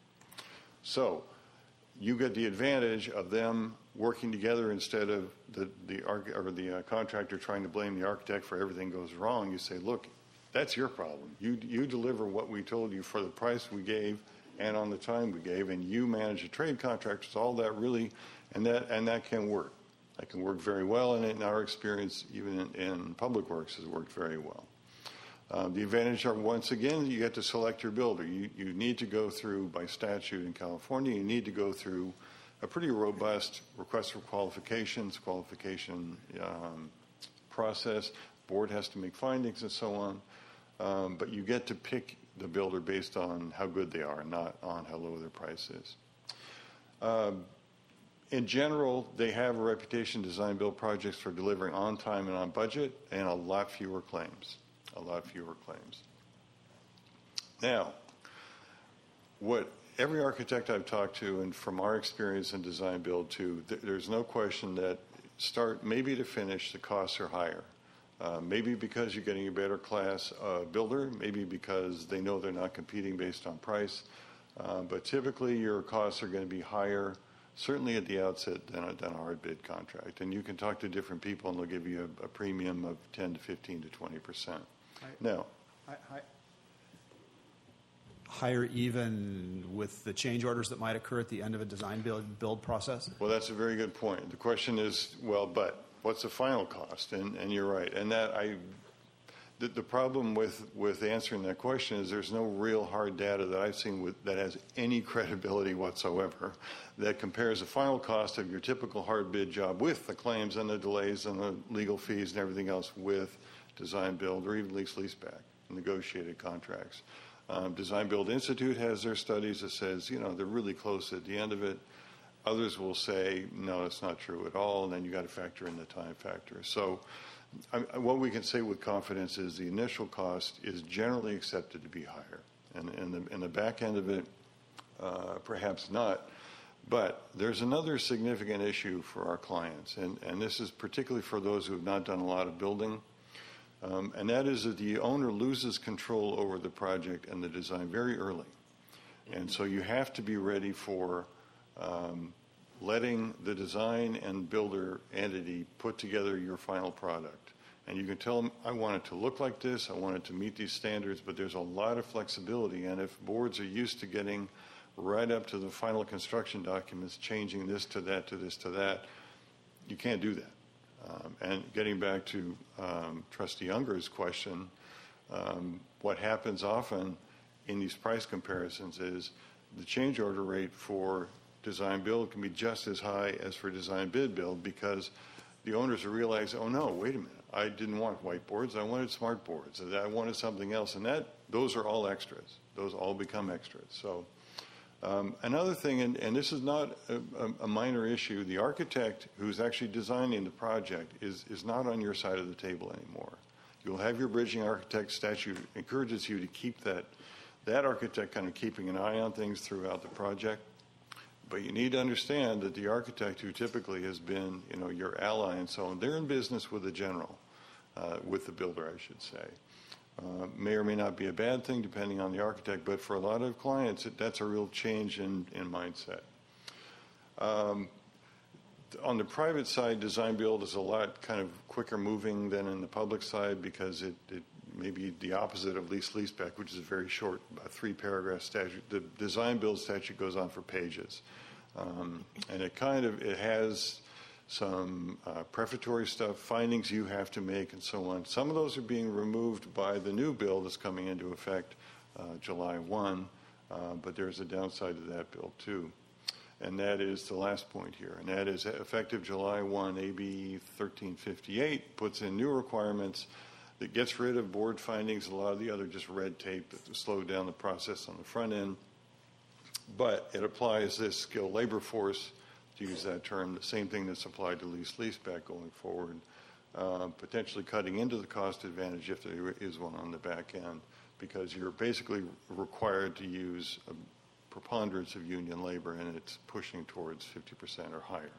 So you get the advantage of them working together instead of the the, arch- or the uh, contractor trying to blame the architect for everything goes wrong. You say, look, that's your problem. You you deliver what we told you for the price we gave and on the time we gave, and you manage a trade contract. It's all that really, and that and that can work. That can work very well, and in our experience, even in, in public works, has worked very well. Uh, the advantage are, once again, you get to select your builder. You you need to go through, by statute in California, you need to go through a pretty robust request for qualifications, qualification um, process. Board has to make findings and so on. Um, but you get to pick the builder based on how good they are, not on how low their price is. Um, in general, they have a reputation, design build projects, for delivering on time and on budget, and a lot fewer claims. A lot fewer claims. Now, what every architect I've talked to, and from our experience in design build too, th- there's no question that start maybe to finish, the costs are higher. Uh, maybe because you're getting a better class uh, builder, maybe because they know they're not competing based on price. Uh, but typically your costs are going to be higher, certainly at the outset, than a, than a hard bid contract. And you can talk to different people and they'll give you a, a premium of ten to fifteen to twenty percent. Now, I, I, higher even with the change orders that might occur at the end of a design build, build process? Well, that's a very good point. The question is, well, but what's the final cost? And, and you're right. And that I, the, the problem with, with answering that question is there's no real hard data that I've seen with, that has any credibility whatsoever that compares the final cost of your typical hard bid job with the claims and the delays and the legal fees and everything else with design build or even lease leaseback, negotiated contracts. Um, Design Build Institute has their studies that says, you know, they're really close at the end of it. Others will say, no, it's not true at all, and then you got to factor in the time factor. So I, what we can say with confidence is the initial cost is generally accepted to be higher. And in the, in the back end of it, uh, perhaps not. But there's another significant issue for our clients, and, and this is particularly for those who have not done a lot of building. Um, and that is that the owner loses control over the project and the design very early. And so you have to be ready for um, letting the design and builder entity put together your final product. And you can tell them, I want it to look like this, I want it to meet these standards, but there's a lot of flexibility. And if boards are used to getting right up to the final construction documents, changing this to that, to this to that, you can't do that. Um, and getting back to um, Trustee Unger's question, um, what happens often in these price comparisons is the change order rate for design build can be just as high as for design bid build because the owners will realize, oh no, wait a minute, I didn't want whiteboards, I wanted smart boards, I wanted something else, and that those are all extras. Those all become extras. So um, another thing, and, and this is not a, a minor issue, the architect who's actually designing the project is, is not on your side of the table anymore. You'll have your bridging architect statute encourages you to keep that, that architect kind of keeping an eye on things throughout the project. But you need to understand that the architect who typically has been, you know, your ally and so on, they're in business with the general, uh, with the builder, I should say. Uh, may or may not be a bad thing depending on the architect, but for a lot of clients, it, that's a real change in, in mindset. Um, on the private side, design build is a lot kind of quicker moving than in the public side because it, it may be the opposite of lease leaseback, which is a very short, a three paragraph statute. The design build statute goes on for pages. Um, and it kind of, it has some uh, prefatory stuff, findings you have to make, and so on. Some of those are being removed by the new bill that's coming into effect uh, July first, uh, but there's a downside to that bill too. And that is the last point here, and that is effective July first, A B thirteen fifty-eight puts in new requirements that gets rid of board findings, a lot of the other just red tape that slowed down the process on the front end. But it applies this skilled labor force, to use that term, the same thing that's applied to lease leaseback going forward, uh, potentially cutting into the cost advantage if there is one on the back end, because you're basically required to use a preponderance of union labor, and it's pushing towards fifty percent or higher.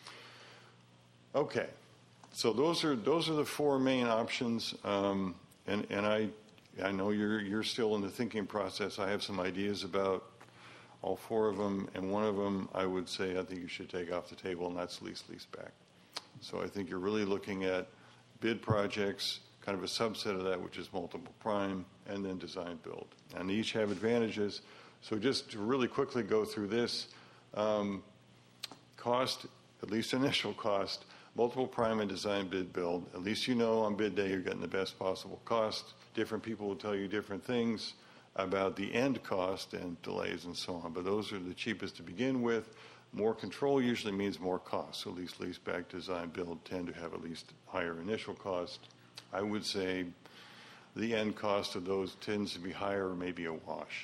Okay, so those are those are the four main options, um, and and I I know you're you're still in the thinking process. I have some ideas about all four of them, and one of them I would say I think you should take off the table, and that's lease leaseback. So I think you're really looking at bid projects, kind of a subset of that, which is multiple prime, and then design build, and they each have advantages. So just to really quickly go through this, um, cost, at least initial cost, multiple prime and design bid build. At least you know on bid day you're getting the best possible cost. Different people will tell you different things about the end cost and delays and so on, but those are the cheapest to begin with. More control usually means more cost, so lease, leaseback, design, build tend to have at least higher initial cost. I would say the end cost of those tends to be higher or maybe a wash.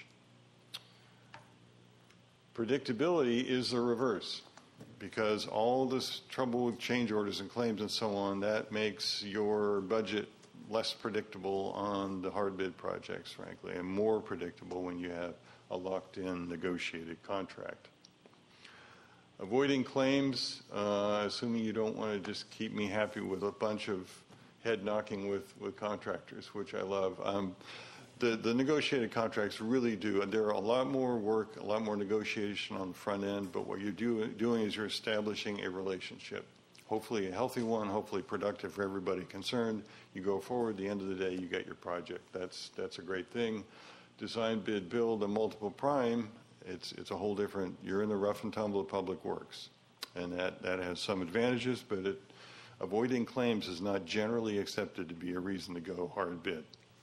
Predictability is the reverse, because all this trouble with change orders and claims and so on, that makes your budget less predictable on the hard bid projects, frankly, and more predictable when you have a locked-in negotiated contract. Avoiding claims, uh, assuming you don't want to just keep me happy with a bunch of head knocking with, with contractors, which I love. Um, the, the negotiated contracts really do, and there are a lot more work, a lot more negotiation on the front end, but what you're do, doing is you're establishing a relationship. Hopefully a healthy one, hopefully productive for everybody concerned. You go forward, at the end of the day, you get your project. That's that's a great thing. Design, bid, build, and multiple prime, it's it's a whole different, you're in the rough and tumble of public works. And that, that has some advantages, but it, avoiding claims is not generally accepted to be a reason to go hard bid.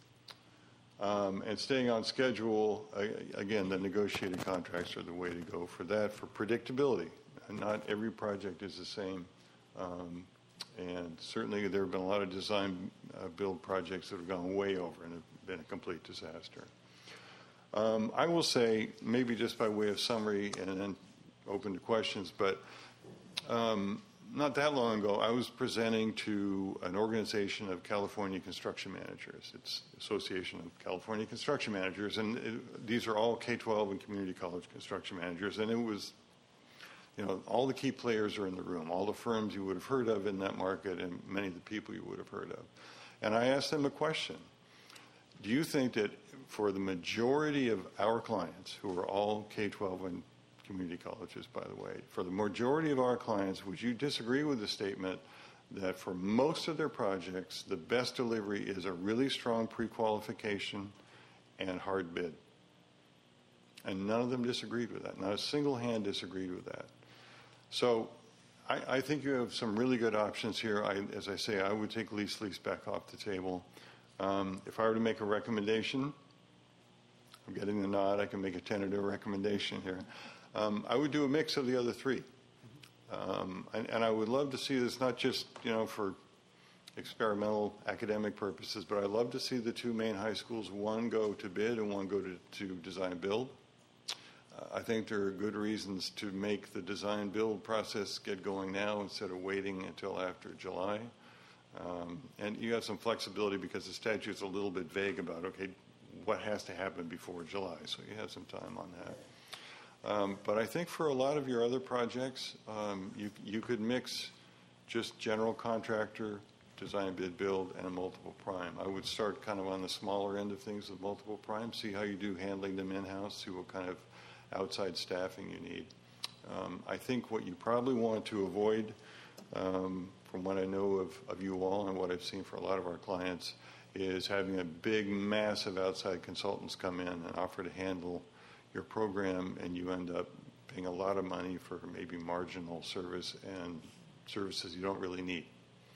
Um, and staying on schedule, uh, again, the negotiated contracts are the way to go for that. For predictability, and not every project is the same. Um, and certainly there have been a lot of design uh, build projects that have gone way over and have been a complete disaster. Um, I will say, maybe just by way of summary and then open to questions, but um, not that long ago, I was presenting to an organization of California construction managers. It's Association of California Construction Managers, and it, these are all K twelve and community college construction managers, and it was, you know, all the key players are in the room, all the firms you would have heard of in that market and many of the people you would have heard of. And I asked them a question. Do you think that for the majority of our clients, who are all K twelve and community colleges, by the way, for the majority of our clients, would you disagree with the statement that for most of their projects, the best delivery is a really strong pre-qualification and hard bid? And none of them disagreed with that. Not a single hand disagreed with that. So I, I think you have some really good options here. I, as I say, I would take lease lease back off the table. Um, if I were to make a recommendation, I'm getting the nod, I can make a tentative recommendation here. Um, I would do a mix of the other three. Um, and, and I would love to see this not just, you know, for experimental academic purposes, but I'd love to see the two main high schools, one go to bid and one go to, to design build. Uh, I think there are good reasons to make the design build process get going now instead of waiting until after July. Um, and you have some flexibility because the statute's a little bit vague about, okay, what has to happen before July, so you have some time on that. Um, but I think for a lot of your other projects, um, you, you could mix just general contractor, design, bid, build, and multiple prime. I would start kind of on the smaller end of things with multiple prime, see how you do handling them in-house, see what kind of outside staffing you need. Um, I think what you probably want to avoid, um, from what I know of, of you all and what I've seen for a lot of our clients, is having a big, massive outside consultants come in and offer to handle your program, and you end up paying a lot of money for maybe marginal service and services you don't really need.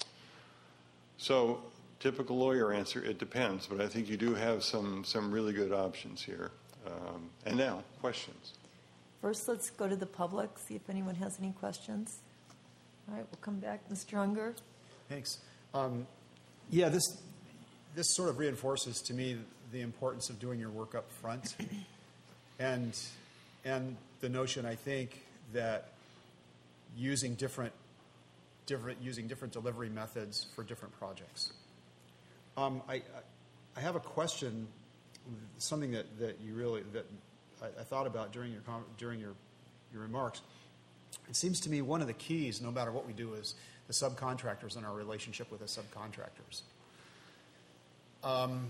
So, typical lawyer answer, it depends, but I think you do have some, some really good options here. Um, and now, questions. First, let's go to the public, see if anyone has any questions. All right, we'll come back. Mister Unger. Thanks. Um, yeah, this this sort of reinforces to me the importance of doing your work up front, and and the notion, I think, that using different different using different delivery methods for different projects. Um, I I have a question, something that, that you really that I, I thought about during your during your your remarks. It seems to me one of the keys, no matter what we do, is the subcontractors and our relationship with the subcontractors. Um,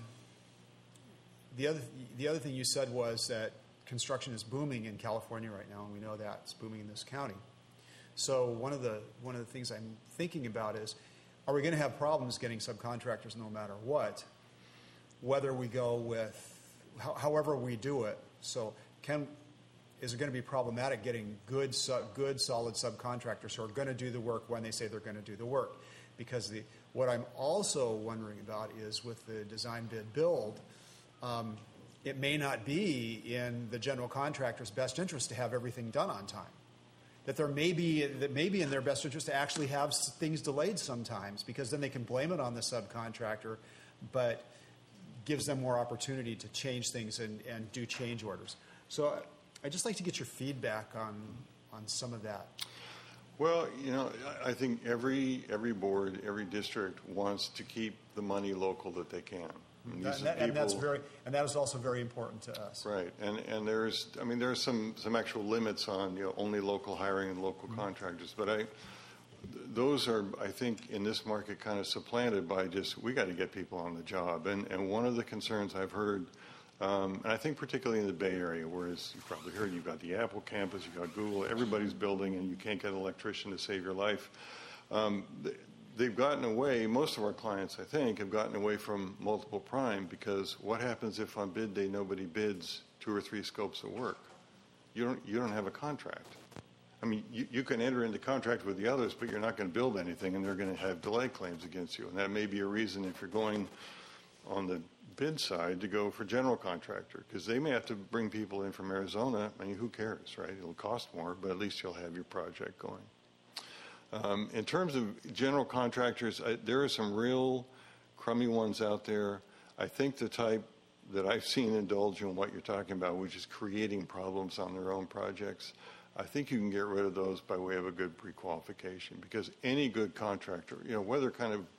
the other the other thing you said was that construction is booming in California right now, and we know that it's booming in this county. So one of the one of the things I'm thinking about is, are we going to have problems getting subcontractors no matter what, whether we go with, ho- however we do it? So can is it going to be problematic getting good, su- good, solid subcontractors who are going to do the work when they say they're going to do the work? Because the what I'm also wondering about is with the design, bid, build, um, it may not be in the general contractor's best interest to have everything done on time. That there may be that may be in their best interest to actually have things delayed sometimes, because then they can blame it on the subcontractor, but gives them more opportunity to change things and, and do change orders. So I'd just like to get your feedback on on some of that. Well, you know, I think every every board, every district wants to keep the money local that they can. I mean, That- these are that- and that's people- very and that is also very important to us. Right, and and there's, I mean, there's some some actual limits on, you know, only local hiring and local Mm-hmm. contractors. But I, th- those are, I think, in this market, kind of supplanted by just we got to get people on the job. And and one of the concerns I've heard, um, and I think particularly in the Bay Area, whereas you probably heard, you've got the Apple campus, you've got Google, everybody's building, and you can't get an electrician to save your life. Um, th- They've gotten away, most of our clients, I think, have gotten away from multiple prime, because what happens if on bid day nobody bids two or three scopes of work? You don't, you don't have a contract. I mean, you, you can enter into contract with the others, but you're not going to build anything, and they're going to have delay claims against you. And that may be a reason, if you're going on the bid side, to go for general contractor, because they may have to bring people in from Arizona. I mean, who cares, right? It'll cost more, but at least you'll have your project going. Um, in terms of general contractors, I, there are some real crummy ones out there. I think the type that I've seen indulge in what you're talking about, which is creating problems on their own projects, I think you can get rid of those by way of a good pre-qualification, because any good contractor, you know, whether kind of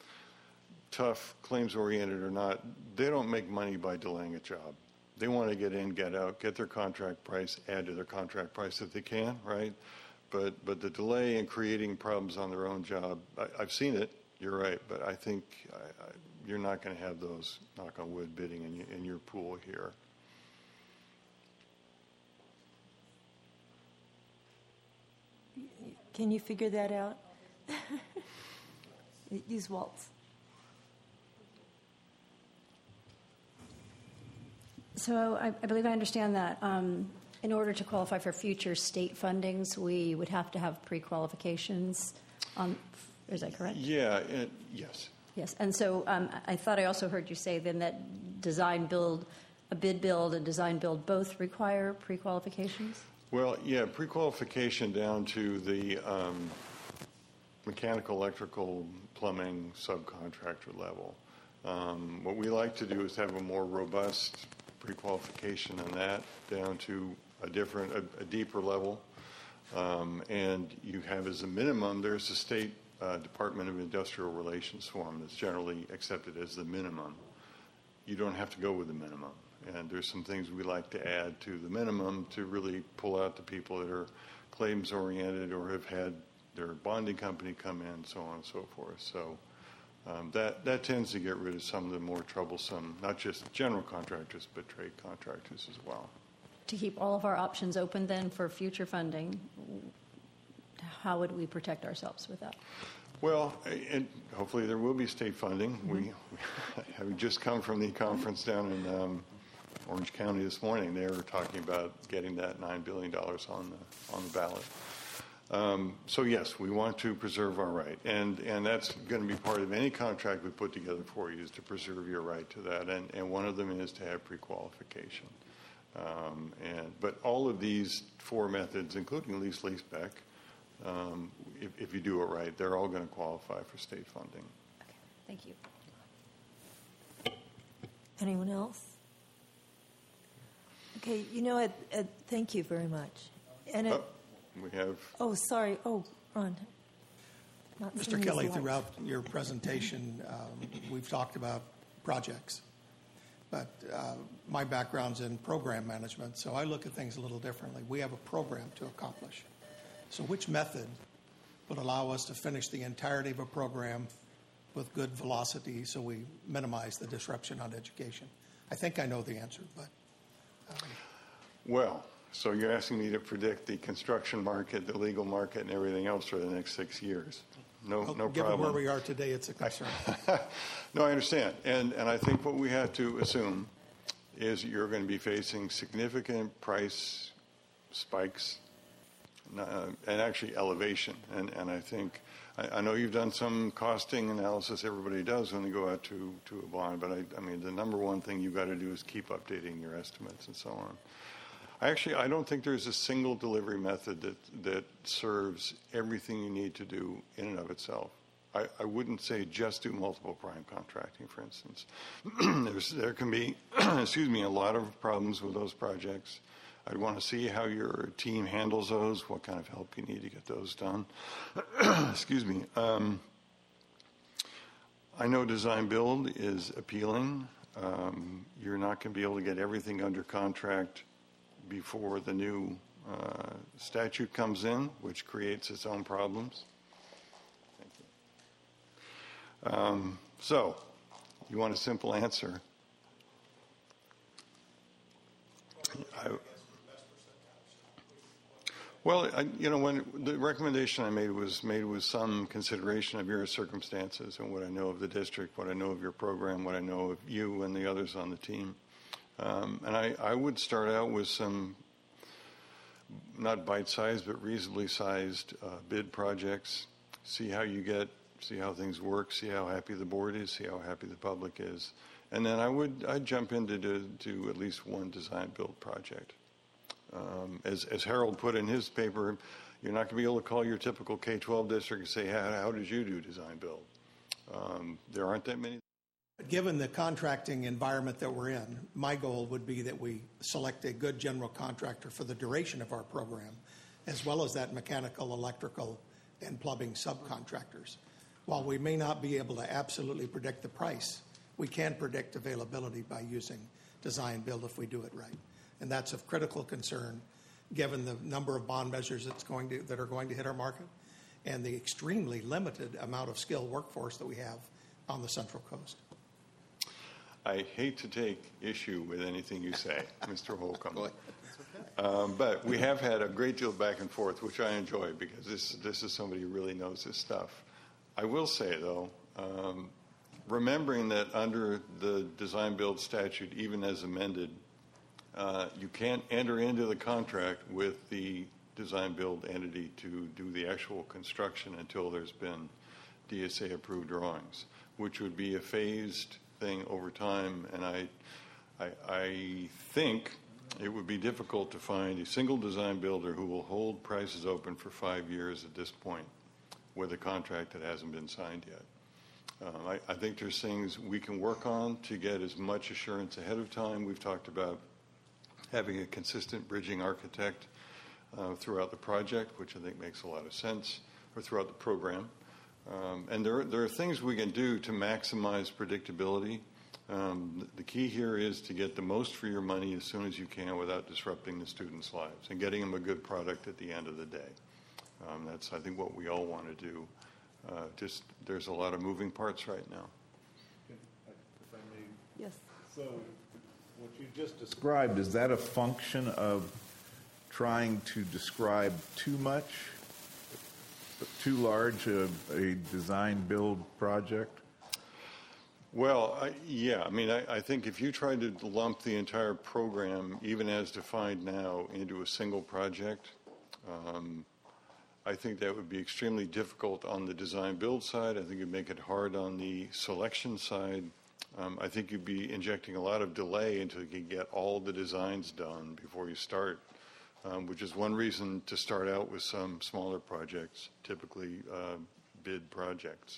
tough, claims-oriented or not, they don't make money by delaying a job. They want to get in, get out, get their contract price, add to their contract price if they can, right? But but the delay in creating problems on their own job, I, I've seen it. You're right, but I think I, I, you're not going to have those, knock on wood, bidding in, in your pool here. Can you figure that out? Use Waltz. So I, I believe I understand that um, in order to qualify for future state fundings, we would have to have pre-qualifications. On, is that correct? Yeah, it, yes. Yes. And so um, I thought I also heard you say then that design build, a bid build and design build both require pre-qualifications? Well, yeah, pre-qualification down to the um, mechanical, electrical, plumbing subcontractor level. Um, what we like to do is have a more robust pre-qualification than that, down to a different, a, a deeper level. Um, and you have as a minimum, there's the State uh, Department of Industrial Relations form that's generally accepted as the minimum. You don't have to go with the minimum. And there's some things we like to add to the minimum to really pull out the people that are claims oriented or have had their bonding company come in, so on and so forth. So um, that, that tends to get rid of some of the more troublesome, not just general contractors, but trade contractors as well. To keep all of our options open then for future funding, how would we protect ourselves with that? Well, and hopefully there will be state funding. Mm-hmm. We, having just come from the conference down in um, Orange County this morning, they were talking about getting that nine billion dollars on the, on the ballot. Um, so yes, we want to preserve our right, and and that's going to be part of any contract we put together for you, is to preserve your right to that, and, and one of them is to have pre-qualification. Um, and but all of these four methods, including lease leaseback, um, if, if you do it right, they're all going to qualify for state funding. Okay, thank you. Anyone else? Okay, you know, Ed, Ed, thank you very much. And it, Oh, we have. oh, sorry. Oh, Ron. Not Mister seeing these Kelly, lights. throughout your presentation, um, we've talked about projects. But uh, my background's in program management, so I look at things a little differently. We have a program to accomplish. So which method would allow us to finish the entirety of a program with good velocity so we minimize the disruption on education? I think I know the answer, but... Um, Well, so you're asking me to predict the construction market, the legal market, and everything else for the next six years. No, well, no given problem. where we are today, it's a concern. No, I understand. And, and I think what we have to assume is you're going to be facing significant price spikes uh, and actually elevation. And, and I think, I, I know you've done some costing analysis, everybody does when they go out to, to a bond, but I, I mean, the number one thing you've got to do is keep updating your estimates and so on. Actually, I don't think there's a single delivery method that, that serves everything you need to do in and of itself. I, I wouldn't say just do multiple prime contracting, for instance. There's, there can be, excuse me, a lot of problems with those projects. I'd want to see how your team handles those, what kind of help you need to get those done. Excuse me. Um, I know design build is appealing. Um, you're not going to be able to get everything under contract before the new uh, statute comes in, which creates its own problems. Thank you. Um, so, you want a simple answer? I, well, I, you know, when the recommendation I made was made with some consideration of your circumstances and what I know of the district, what I know of your program, what I know of you and the others on the team. Um, and I, I would start out with some, not bite-sized, but reasonably sized uh, bid projects, see how you get, see how things work, see how happy the board is, see how happy the public is. And then I would I'd jump into do, do at least one design-build project. Um, as, as Harold put in his paper, you're not going to be able to call your typical K twelve district and say, how, how did you do design-build? Um, there aren't that many. Given the contracting environment that we're in, my goal would be that we select a good general contractor for the duration of our program, as well as that mechanical, electrical, and plumbing subcontractors. While we may not be able to absolutely predict the price, we can predict availability by using design build if we do it right. And that's of critical concern given the number of bond measures that's going to, that are going to hit our market and the extremely limited amount of skilled workforce that we have on the Central Coast. I hate to take issue with anything you say, Mister Holcomb. Um, but we have had a great deal of back and forth, which I enjoy because this, this is somebody who really knows this stuff. I will say, though, um, remembering that under the design build statute, even as amended, uh, you can't enter into the contract with the design build entity to do the actual construction until there's been D S A approved drawings, which would be a phased thing over time. And I, I, I think it would be difficult to find a single design builder who will hold prices open for five years at this point with a contract that hasn't been signed yet. Um, I, I think there's things we can work on to get as much assurance ahead of time. We've talked about having a consistent bridging architect uh, throughout the project, which I think makes a lot of sense, or throughout the program. Um, and there, there are things we can do to maximize predictability. Um, the, the key here is to get the most for your money as soon as you can without disrupting the students' lives and getting them a good product at the end of the day. Um, that's, I think, what we all want to do. Uh, just there's a lot of moving parts right now. If I may. Yes. So what you just described, is that a function of trying to describe too much, too large a, a design-build project? Well, I, yeah. I mean, I, I think if you tried to lump the entire program, even as defined now, into a single project, um, I think that would be extremely difficult on the design-build side. I think it'd make it hard on the selection side. Um, I think you'd be injecting a lot of delay until you can get all the designs done before you start, um, which is one reason to start out with some smaller projects, typically uh, bid projects.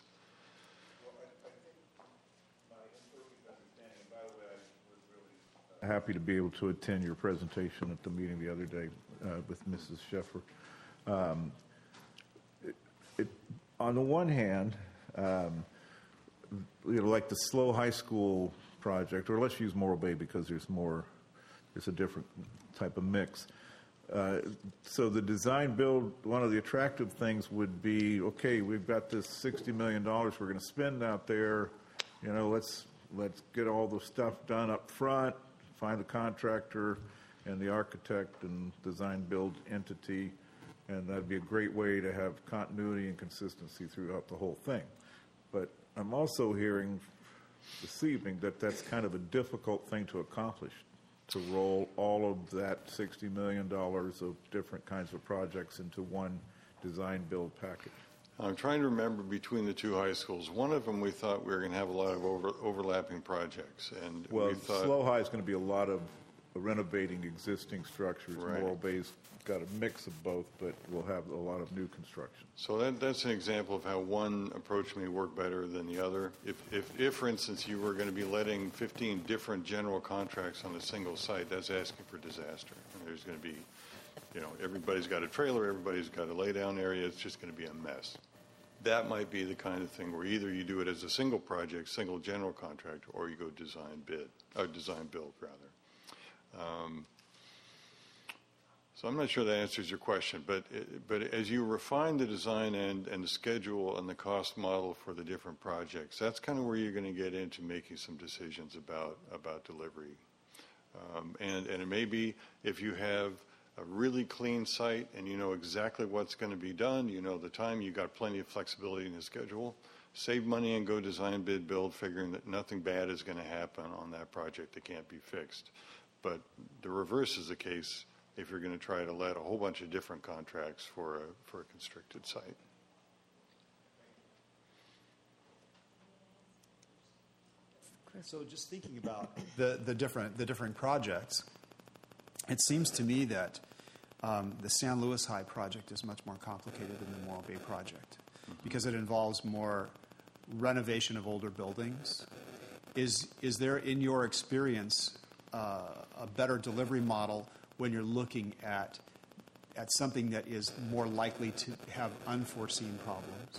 Happy to be able to attend your presentation at the meeting the other day uh, with Missus Sheffer. Um, it, it, on the one hand, um, you know, like the SLO High School project, or let's use Morro Bay because there's more, it's a different type of mix. Uh, so the design build, one of the attractive things would be, okay, we've got this sixty million dollars we're going to spend out there. You know, let's let's get all the stuff done up front, find the contractor and the architect and design build entity, and that'd be a great way to have continuity and consistency throughout the whole thing. But I'm also hearing this evening that that's kind of a difficult thing to accomplish, to roll all of that sixty million dollars of different kinds of projects into one design build package. I'm trying to remember between the two high schools. One of them we thought we were going to have a lot of over, overlapping projects, and well, we thought SLO High is going to be a lot of renovating existing structures. Right. Morro Bay's got a mix of both, but we'll have a lot of new construction. So that, that's an example of how one approach may work better than the other. If, if, if, for instance, you were going to be letting fifteen different general contracts on a single site, that's asking for disaster. And there's going to be, you know, everybody's got a trailer, everybody's got a laydown area. It's just going to be a mess. That might be the kind of thing where either you do it as a single project, single general contract, or you go design bid, or design build rather. Um, So I'm not sure that answers your question, but but as you refine the design and, and the schedule and the cost model for the different projects, that's kind of where you're going to get into making some decisions about about delivery. Um, and, and it may be if you have a really clean site and you know exactly what's going to be done, you know the time, you got plenty of flexibility in the schedule, save money and go design, bid, build, figuring that nothing bad is going to happen on that project that can't be fixed. But the reverse is the case if you're going to try to let a whole bunch of different contracts for a, for a constricted site. So just thinking about the, the different the different projects, it seems to me that um, the San Luis High project is much more complicated than the Morro Bay project because it involves more renovation of older buildings. Is is there, in your experience, uh, a better delivery model when you're looking at at something that is more likely to have unforeseen problems?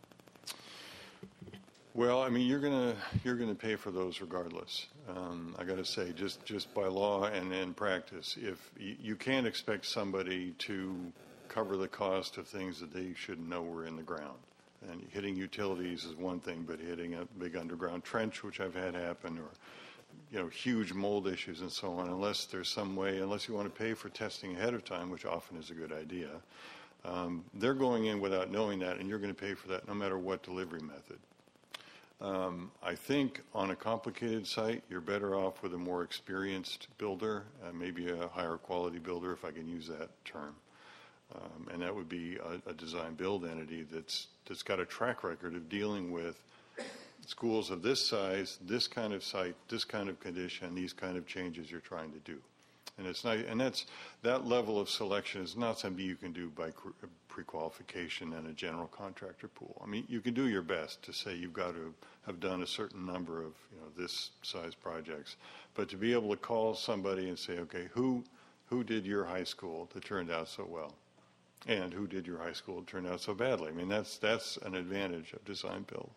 Well, I mean, you're gonna you're gonna pay for those regardless. Um, I got to say, just just by law and in practice, if you, you can't expect somebody to cover the cost of things that they shouldn't know were in the ground. And hitting utilities is one thing, but hitting a big underground trench, which I've had happen, or you know, huge mold issues and so on, unless there's some way, unless you want to pay for testing ahead of time, which often is a good idea, um, they're going in without knowing that, and you're going to pay for that no matter what delivery method. Um, I think on a complicated site, you're better off with a more experienced builder, uh, maybe a higher quality builder, if I can use that term. Um, and that would be a, a design build entity that's that's got a track record of dealing with schools of this size, this kind of site, this kind of condition, these kind of changes you're trying to do. And it's not, and that's that level of selection is not something you can do by pre-qualification and a general contractor pool. I mean, you can do your best to say you've got to have done a certain number of, you know, this size projects, but to be able to call somebody and say, okay, who who did your high school that turned out so well, and who did your high school that turned out so badly? I mean, that's that's an advantage of design build.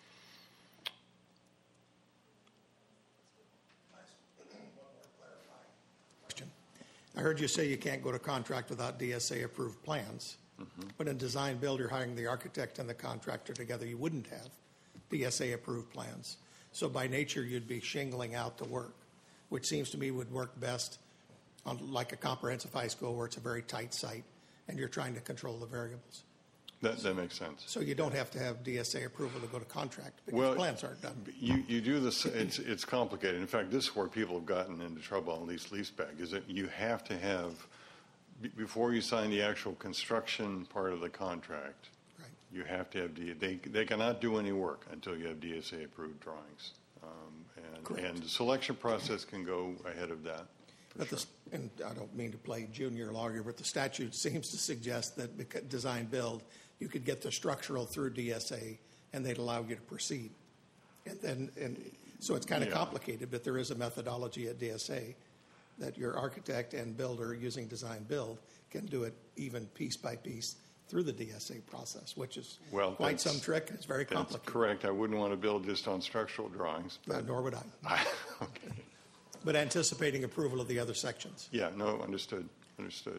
I heard you say you can't go to contract without D S A-approved plans. Mm-hmm. But in design build, you're hiring the architect and the contractor together. You wouldn't have D S A-approved plans. So by nature, you'd be shingling out the work, which seems to me would work best on like a comprehensive high school where it's a very tight site and you're trying to control the variables. That, that makes sense. So you don't have to have D S A approval to go to contract because well, plans aren't done. You, you do this, it's, it's complicated. In fact, this is where people have gotten into trouble on lease leaseback, is that you have to have, before you sign the actual construction part of the contract, right. you have to have, D, they, they cannot do any work until you have D S A approved drawings. Um, and, and the selection process can go ahead of that. But sure. the, and I don't mean to play junior lawyer, but the statute seems to suggest that design build, you could get the structural through D S A, and they'd allow you to proceed. And then, and so it's kind of yeah. complicated, but there is a methodology at D S A that your architect and builder using design build can do it even piece by piece through the D S A process, which is well, quite some trick. It's very complicated. That's correct. I wouldn't want to build just on structural drawings. But, uh, nor would I. I okay. But anticipating approval of the other sections. Yeah, no, understood. Understood.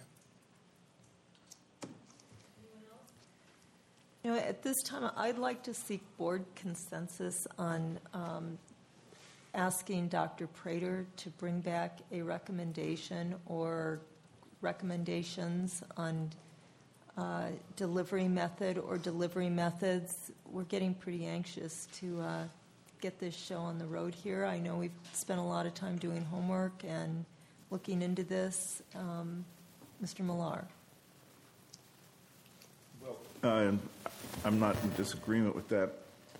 You know, at this time, I'd like to seek board consensus on um, asking Doctor Prater to bring back a recommendation or recommendations on uh, delivery method or delivery methods. We're getting pretty anxious to uh, get this show on the road here. I know we've spent a lot of time doing homework and looking into this. Um, Mister Millar. Uh, I'm not in disagreement with that.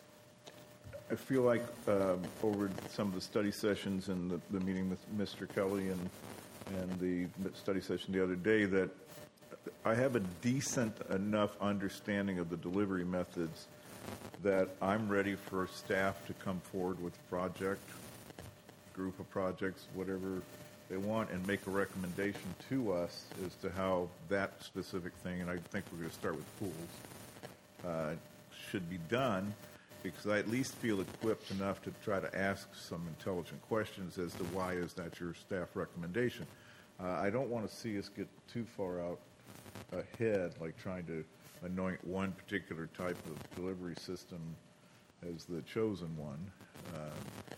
I feel like uh, over some of the study sessions and the, the meeting with Mister Kelly and and the study session the other day that I have a decent enough understanding of the delivery methods that I'm ready for staff to come forward with a project, group of projects, whatever they want, and make a recommendation to us as to how that specific thing, and I think we're going to start with pools, uh, should be done, because I at least feel equipped enough to try to ask some intelligent questions as to why is that your staff recommendation. Uh, I don't want to see us get too far out ahead, like trying to anoint one particular type of delivery system as the chosen one. Uh,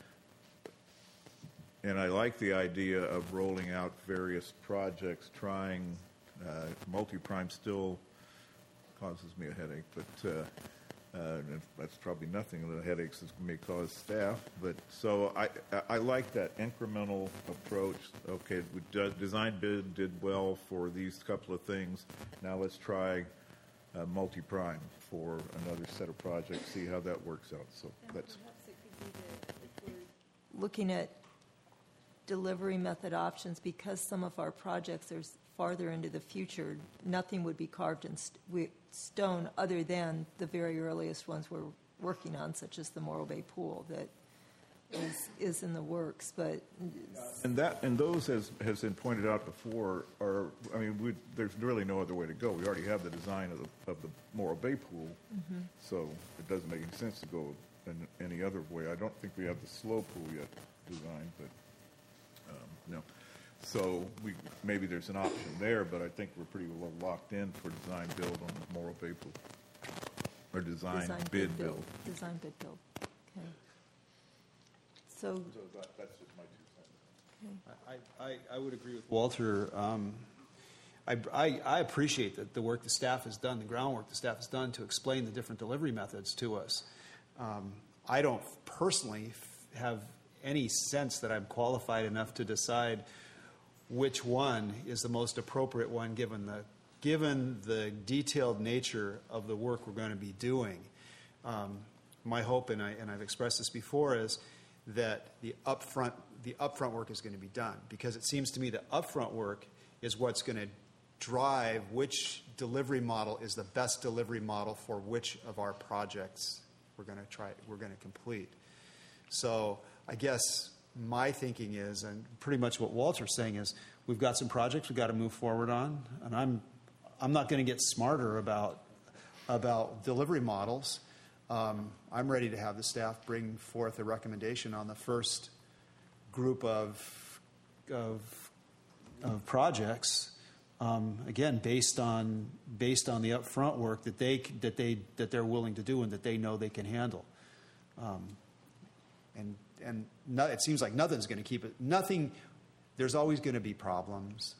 And I like the idea of rolling out various projects, trying, uh, multi-prime still causes me a headache, but uh, uh, that's probably nothing of the headaches that may cause staff. But so I, I like that incremental approach. Okay, we d- design bid did well for these couple of things. Now let's try uh, multi-prime for another set of projects, see how that works out. So and that's perhaps it could be that if we're looking at delivery method options, because some of our projects are farther into the future, nothing would be carved in st- stone other than the very earliest ones we're working on, such as the Morro Bay Pool that is is in the works. But and that and those, as has been pointed out before, are I mean, we, there's really no other way to go. We already have the design of the of the Morro Bay Pool, mm-hmm. so it doesn't make any sense to go in any other way. I don't think we have the slow pool yet designed, but. Um, no. So we, maybe there's an option there, but I think we're pretty well locked in for design build on the Morro Bay Pool. Or design, design bid, bid build. build. Design bid build. Okay. So, so that, that's just my two cents. Okay. I, I, I would agree with Walter. Um, I, I, I appreciate that the work the staff has done, the groundwork the staff has done to explain the different delivery methods to us. Um, I don't personally f- have any sense that I'm qualified enough to decide which one is the most appropriate one given the given the detailed nature of the work we're going to be doing. Um, my hope, and, I, and I've expressed this before, is that the upfront the upfront work is going to be done, because it seems to me that upfront work is what's going to drive which delivery model is the best delivery model for which of our projects we're going to try we're going to complete. So I guess my thinking is, and pretty much what Walter's saying is, we've got some projects we've got to move forward on, and I'm I'm not going to get smarter about about delivery models. Um, I'm ready to have the staff bring forth a recommendation on the first group of of, of projects. Um, again, based on based on the upfront work that they that they that they're willing to do and that they know they can handle. Um, and and no, it seems like nothing's going to keep it. Nothing. There's always going to be problems.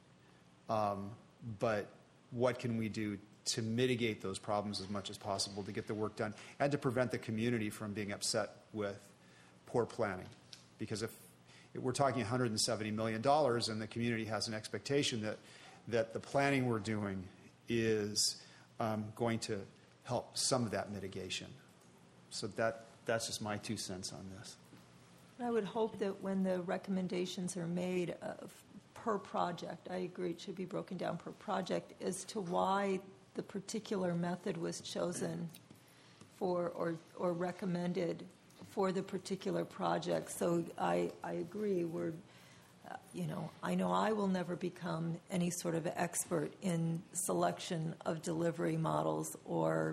Um, but what can we do to mitigate those problems as much as possible, to get the work done, and to prevent the community from being upset with poor planning? Because if, if we're talking one hundred seventy million dollars and the community has an expectation that, that the planning we're doing is um, going to help some of that mitigation. So that that's just my two cents on this. I would hope that when the recommendations are made of per project, I agree it should be broken down per project, as to why the particular method was chosen for or or recommended for the particular project. So I, I agree. We're, uh, you know, I know I will never become any sort of expert in selection of delivery models or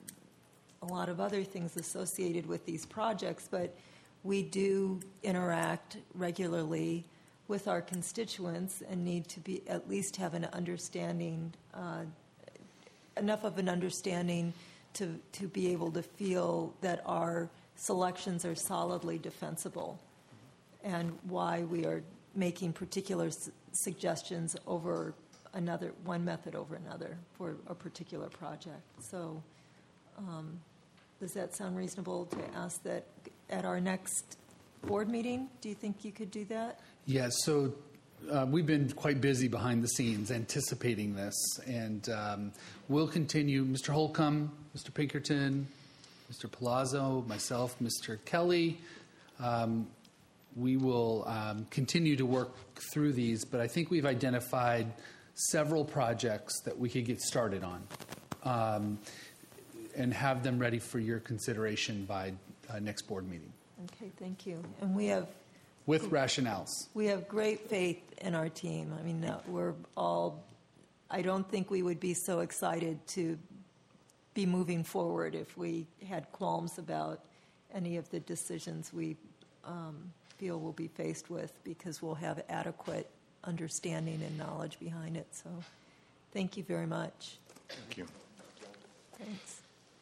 a lot of other things associated with these projects, but we do interact regularly with our constituents and need to be at least have an understanding, uh, enough of an understanding to, to be able to feel that our selections are solidly defensible and why we are making particular s- suggestions over another, one method over another for a particular project. So um, does that sound reasonable to ask that at our next board meeting? Do you think you could do that? Yeah, so uh, we've been quite busy behind the scenes anticipating this, and um, we'll continue. Mister Holcomb, Mister Pinkerton, Mister Palazzo, myself, Mister Kelly, um, we will um, continue to work through these, but I think we've identified several projects that we could get started on um, and have them ready for your consideration by uh, next board meeting. Okay, thank you. And we have with rationales. We have great faith in our team. I mean, uh, we're all, I don't think we would be so excited to be moving forward if we had qualms about any of the decisions we um, feel we'll be faced with, because we'll have adequate understanding and knowledge behind it. So thank you very much. Thank you. Thanks.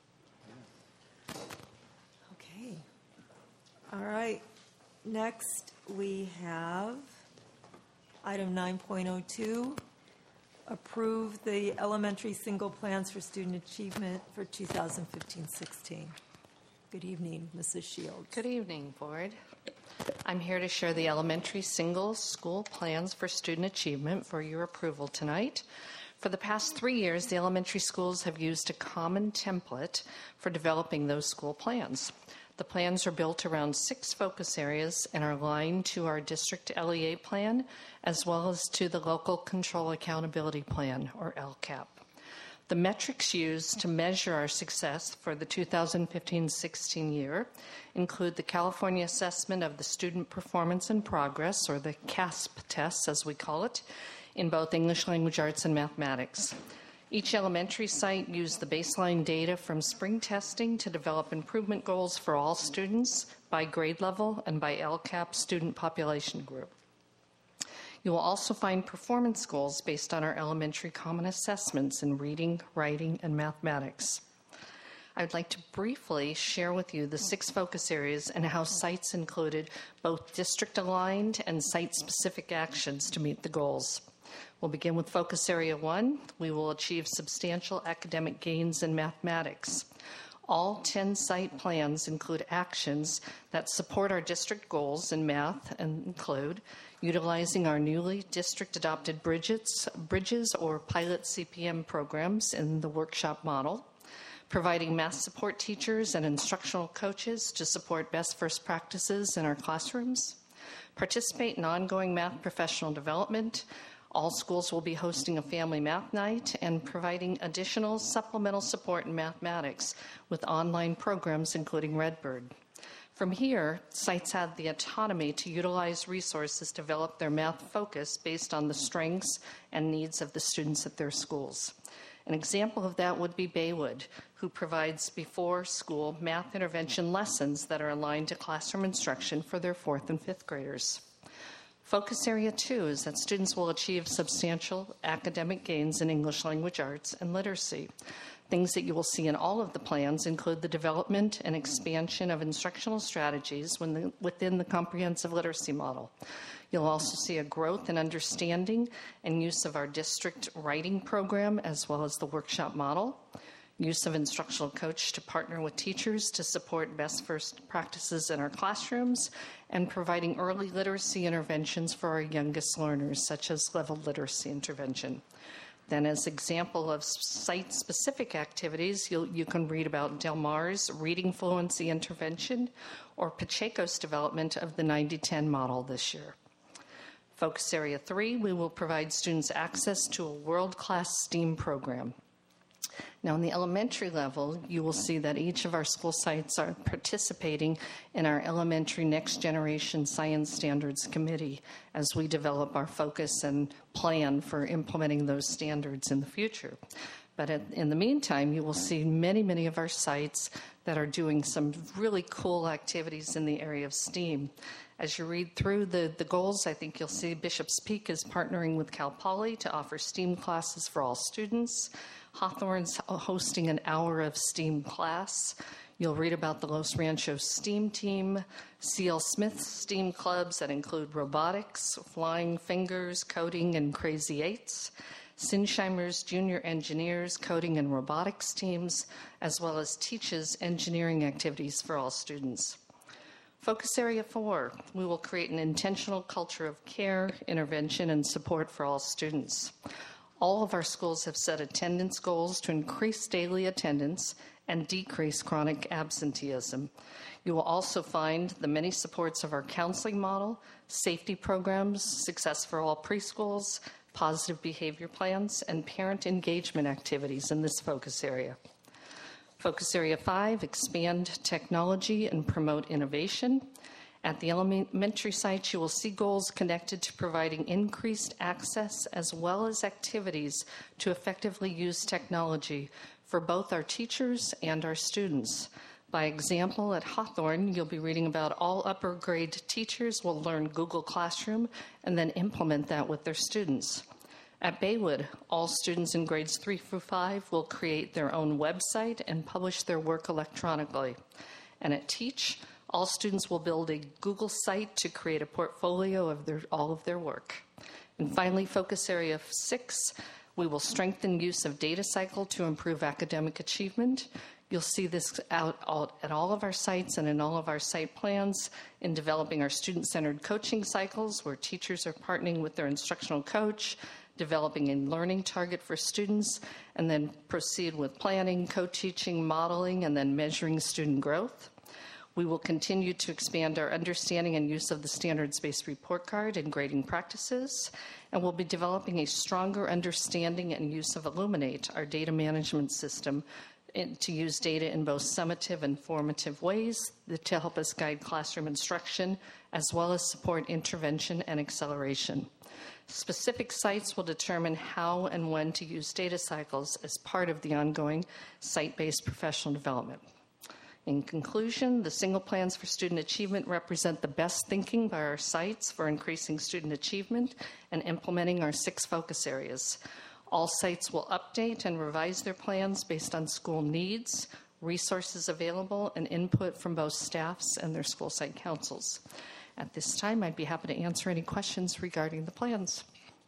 Okay. All right. Next, we have item nine point oh two, approve the elementary single plans for student achievement for two thousand fifteen sixteen. Good evening, Missus Shields. Good evening, Board. I'm here to share the elementary single school plans for student achievement for your approval tonight. For the past three years, the elementary schools have used a common template for developing those school plans. The plans are built around six focus areas and are aligned to our district L E A plan, as well as to the Local Control Accountability Plan, or L C A P. The metrics used to measure our success for the two thousand fifteen sixteen year include the California Assessment of the Student Performance and Progress, or the CASP tests, as we call it, in both English Language Arts and Mathematics. Each elementary site used the baseline data from spring testing to develop improvement goals for all students by grade level and by L C A P student population group. You will also find performance goals based on our elementary common assessments in reading, writing, and mathematics. I would like to briefly share with you the six focus areas and how sites included both district-aligned and site-specific actions to meet the goals. We'll begin with focus area one. We will achieve substantial academic gains in mathematics. All ten site plans include actions that support our district goals in math and include utilizing our newly district-adopted bridges, bridges or pilot C P M programs in the workshop model, providing math support teachers and instructional coaches to support best first practices in our classrooms, participate in ongoing math professional development. All schools will be hosting a family math night and providing additional supplemental support in mathematics with online programs including Redbird. From here, sites have the autonomy to utilize resources to develop their math focus based on the strengths and needs of the students at their schools. An example of that would be Baywood, who provides before-school math intervention lessons that are aligned to classroom instruction for their fourth and fifth graders. Focus area two is that students will achieve substantial academic gains in English language arts and literacy. Things that you will see in all of the plans include the development and expansion of instructional strategies the, within the comprehensive literacy model. You'll also see a growth in understanding and use of our district writing program as well as the workshop model, use of instructional coach to partner with teachers to support best first practices in our classrooms, and providing early literacy interventions for our youngest learners, such as level literacy intervention. Then as example of site-specific activities, you'll, you can read about Del Mar's reading fluency intervention or Pacheco's development of the ninety ten model this year. Focus Area three, we will provide students access to a world-class STEAM program. Now, in the elementary level, you will see that each of our school sites are participating in our Elementary Next Generation Science Standards Committee as we develop our focus and plan for implementing those standards in the future. But at, in the meantime, you will see many, many of our sites that are doing some really cool activities in the area of STEAM. As you read through the, the goals, I think you'll see Bishop's Peak is partnering with Cal Poly to offer STEAM classes for all students. Hawthorne's hosting an hour of STEAM class. You'll read about the Los Ranchos STEAM team, C L Smith's STEAM clubs that include robotics, flying fingers, coding, and crazy eights. Sinsheimer's junior engineers, coding, and robotics teams, as well as teaches engineering activities for all students. Focus Area four, we will create an intentional culture of care, intervention, and support for all students. All of our schools have set attendance goals to increase daily attendance and decrease chronic absenteeism. You will also find the many supports of our counseling model, safety programs, Success for All preschools, positive behavior plans, and parent engagement activities in this focus area. Focus Area five, expand technology and promote innovation. At the elementary sites, you will see goals connected to providing increased access as well as activities to effectively use technology for both our teachers and our students. By example, at Hawthorne, you'll be reading about all upper grade teachers will learn Google Classroom and then implement that with their students. At Baywood, all students in grades three through five will create their own website and publish their work electronically. And at Teach, all students will build a Google site to create a portfolio of their, all of their work. And finally, Focus Area six, we will strengthen use of Data Cycle to improve academic achievement. You'll see this out, out at all of our sites and in all of our site plans in developing our student-centered coaching cycles where teachers are partnering with their instructional coach, developing a learning target for students, and then proceed with planning, co-teaching, modeling, and then measuring student growth. We will continue to expand our understanding and use of the standards-based report card and grading practices, and we'll be developing a stronger understanding and use of Illuminate, our data management system, in, to use data in both summative and formative ways to help us guide classroom instruction, as well as support intervention and acceleration. Specific sites will determine how and when to use data cycles as part of the ongoing site-based professional development. In conclusion, the single plans for student achievement represent the best thinking by our sites for increasing student achievement and implementing our six focus areas. All sites will update and revise their plans based on school needs, resources available, and input from both staffs and their school site councils. At this time, I'd be happy to answer any questions regarding the plans.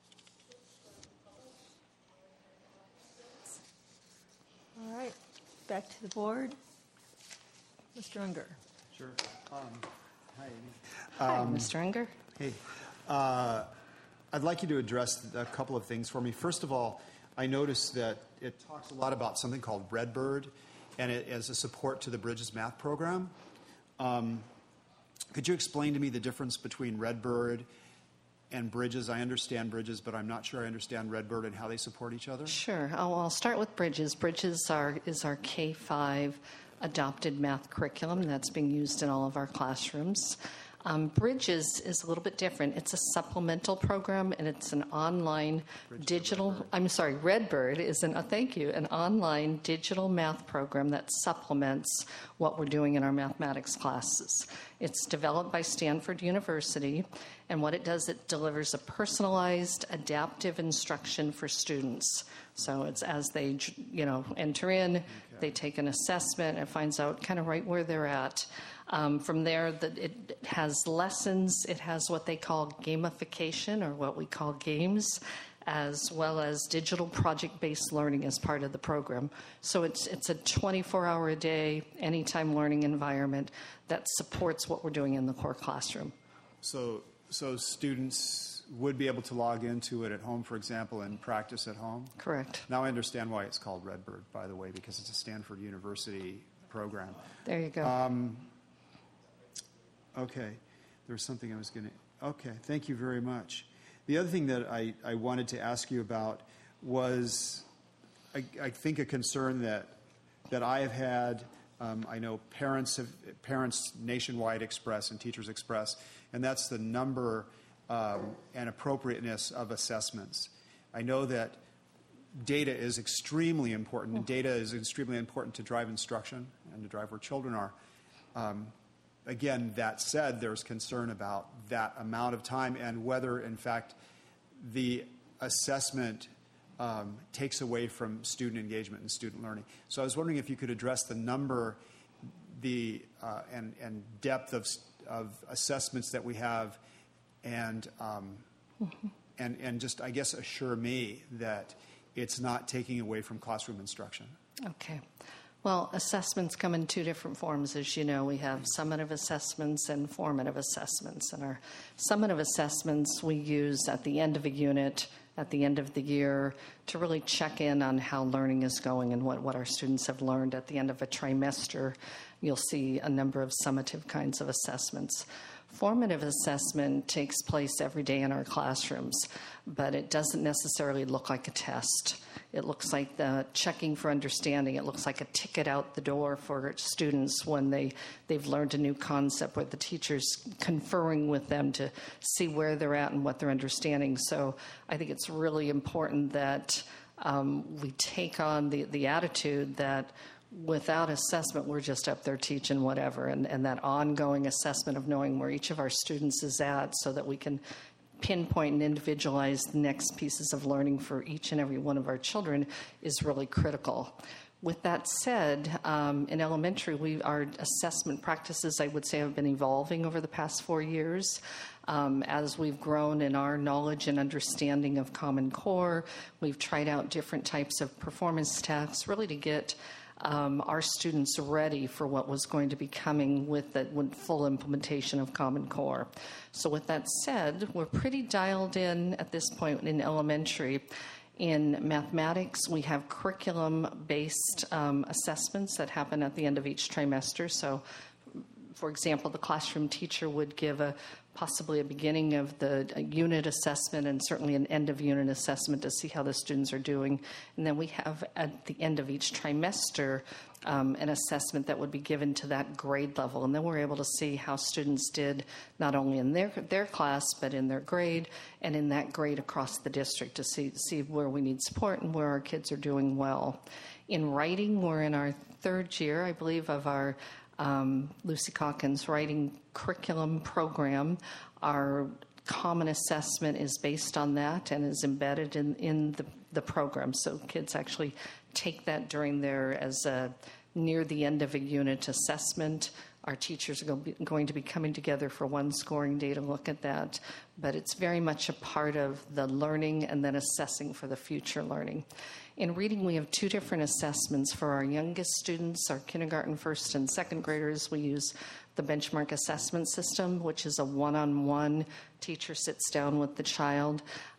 All right, back to the board. Mister Unger. Sure. Um, hi, Amy. Hi, Um, Mister Unger. Hey. Uh, I'd like you to address a couple of things for me. First of all, I noticed that it talks a lot about something called Redbird, and it, as a support to the Bridges math program. Um, could you explain to me the difference between Redbird and Bridges? I understand Bridges, but I'm not sure I understand Redbird and how they support each other. Sure. I'll, I'll start with Bridges. Bridges are, is our K five adopted math curriculum that's being used in all of our classrooms. Um, Bridges is a little bit different. It's a supplemental program, and it's an online Bridges digital, I'm sorry, Redbird is an, uh, thank you, an online digital math program that supplements what we're doing in our mathematics classes. It's developed by Stanford University, and what it does, it delivers a personalized, adaptive instruction for students. So it's as they, you know, enter in, okay. They take an assessment, and it finds out kind of right where they're at. Um, from there, the, it has lessons. It has what they call gamification, or what we call games, as well as digital project-based learning as part of the program. So it's it's a twenty-four hour a day, anytime learning environment that supports what we're doing in the core classroom. So, so students would be able to log into it at home, for example, and practice at home? Correct. Now I understand why it's called Redbird, by the way, because it's a Stanford University program. There you go. Um, okay. There was something I was going to... Okay. Thank you very much. The other thing that I, I wanted to ask you about was, I, I think, a concern that that I have had. Um, I know parents have parents nationwide express and teachers express, and that's the number um, and appropriateness of assessments. I know that data is extremely important, and data is extremely important to drive instruction and to drive where children are. Um, Again, that said, there's concern about that amount of time and whether, in fact, the assessment um, takes away from student engagement and student learning. So I was wondering if you could address the number, the uh, and, and depth of, of assessments that we have, and um, mm-hmm. and and just, I guess, assure me that it's not taking away from classroom instruction. Okay. Well, assessments come in two different forms. As you know, we have summative assessments and formative assessments. And our summative assessments we use at the end of a unit, at the end of the year, to really check in on how learning is going and what, what our students have learned. At the end of a trimester, you'll see a number of summative kinds of assessments. Formative assessment takes place every day in our classrooms, but it doesn't necessarily look like a test. It looks like the checking for understanding. It looks like a ticket out the door for students when they, they've learned a new concept, where the teacher's conferring with them to see where they're at and what they're understanding. So I think it's really important that um, we take on the, the attitude that without assessment, we're just up there teaching whatever, and, and that ongoing assessment of knowing where each of our students is at so that we can pinpoint and individualize the next pieces of learning for each and every one of our children is really critical. With that said, um, in elementary, we, our assessment practices, I would say, have been evolving over the past four years. Um, as we've grown in our knowledge and understanding of Common Core, we've tried out different types of performance tasks, really to get Um, our students ready for what was going to be coming with the with full implementation of Common Core. So with that said, we're pretty dialed in at this point in elementary. In mathematics, we have curriculum-based um, assessments that happen at the end of each trimester. So, for example, the classroom teacher would give a possibly a beginning of the unit assessment and certainly an end of unit assessment to see how the students are doing. And then we have at the end of each trimester um, an assessment that would be given to that grade level. And then we're able to see how students did not only in their their class, but in their grade and in that grade across the district to see, see where we need support and where our kids are doing well. In writing, we're in our third year, I believe, of our Um, Lucy Calkins writing curriculum program. Our common assessment is based on that and is embedded in, in the, the program. So kids actually take that during their, as a, near the end of a unit assessment. Our teachers are going to be coming together for one scoring day to look at that. But it's very much a part of the learning and then assessing for the future learning. In reading, we have two different assessments for our youngest students, our kindergarten, first, and second graders. We use the benchmark assessment system, which is a one-on-one teacher sits down with the child.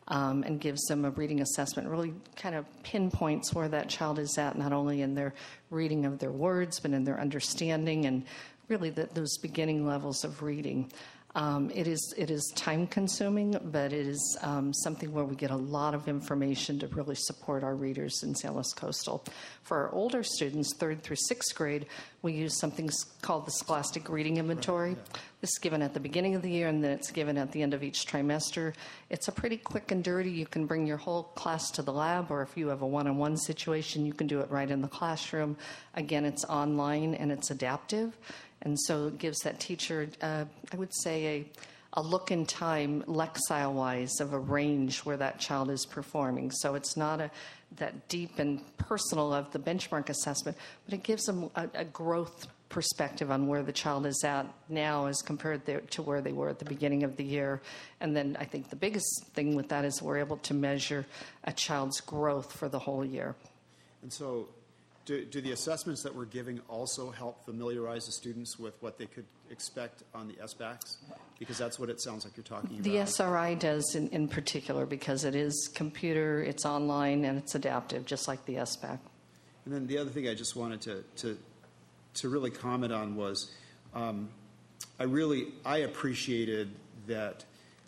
um, and gives them a reading assessment, really kind of pinpoints where that child is at, not only in their reading of their words, but in their understanding and really the, those beginning levels of reading. Um, it is it is time consuming, but it is um, something where we get a lot of information to really support our readers in San Luis Coastal. For our older students, third through sixth grade, we use something called the Scholastic Reading Inventory. Right, yeah. This is given at the beginning of the year, and then it's given at the end of each trimester. It's a pretty quick and dirty. You can bring your whole class to the lab, or if you have a one-on-one situation, you can do it right in the classroom. Again, it's online and it's adaptive. And so it gives that teacher, uh, I would say, a, a look in time, Lexile-wise, of a range where that child is performing. So it's not a, that deep and personal of the benchmark assessment, but it gives them a, a growth perspective on where the child is at now as compared there, to where they were at the beginning of the year. And then I think the biggest thing with that is we're able to measure a child's growth for the whole year. And so Do, do the assessments that we're giving also help familiarize the students with what they could expect on the S BACs? Because that's what it sounds like you're talking about. The S R I does in, in particular, because it is computer, it's online, and it's adaptive, just like the S BAC. And then the other thing I just wanted to, to, to really comment on was um, I really, I appreciated that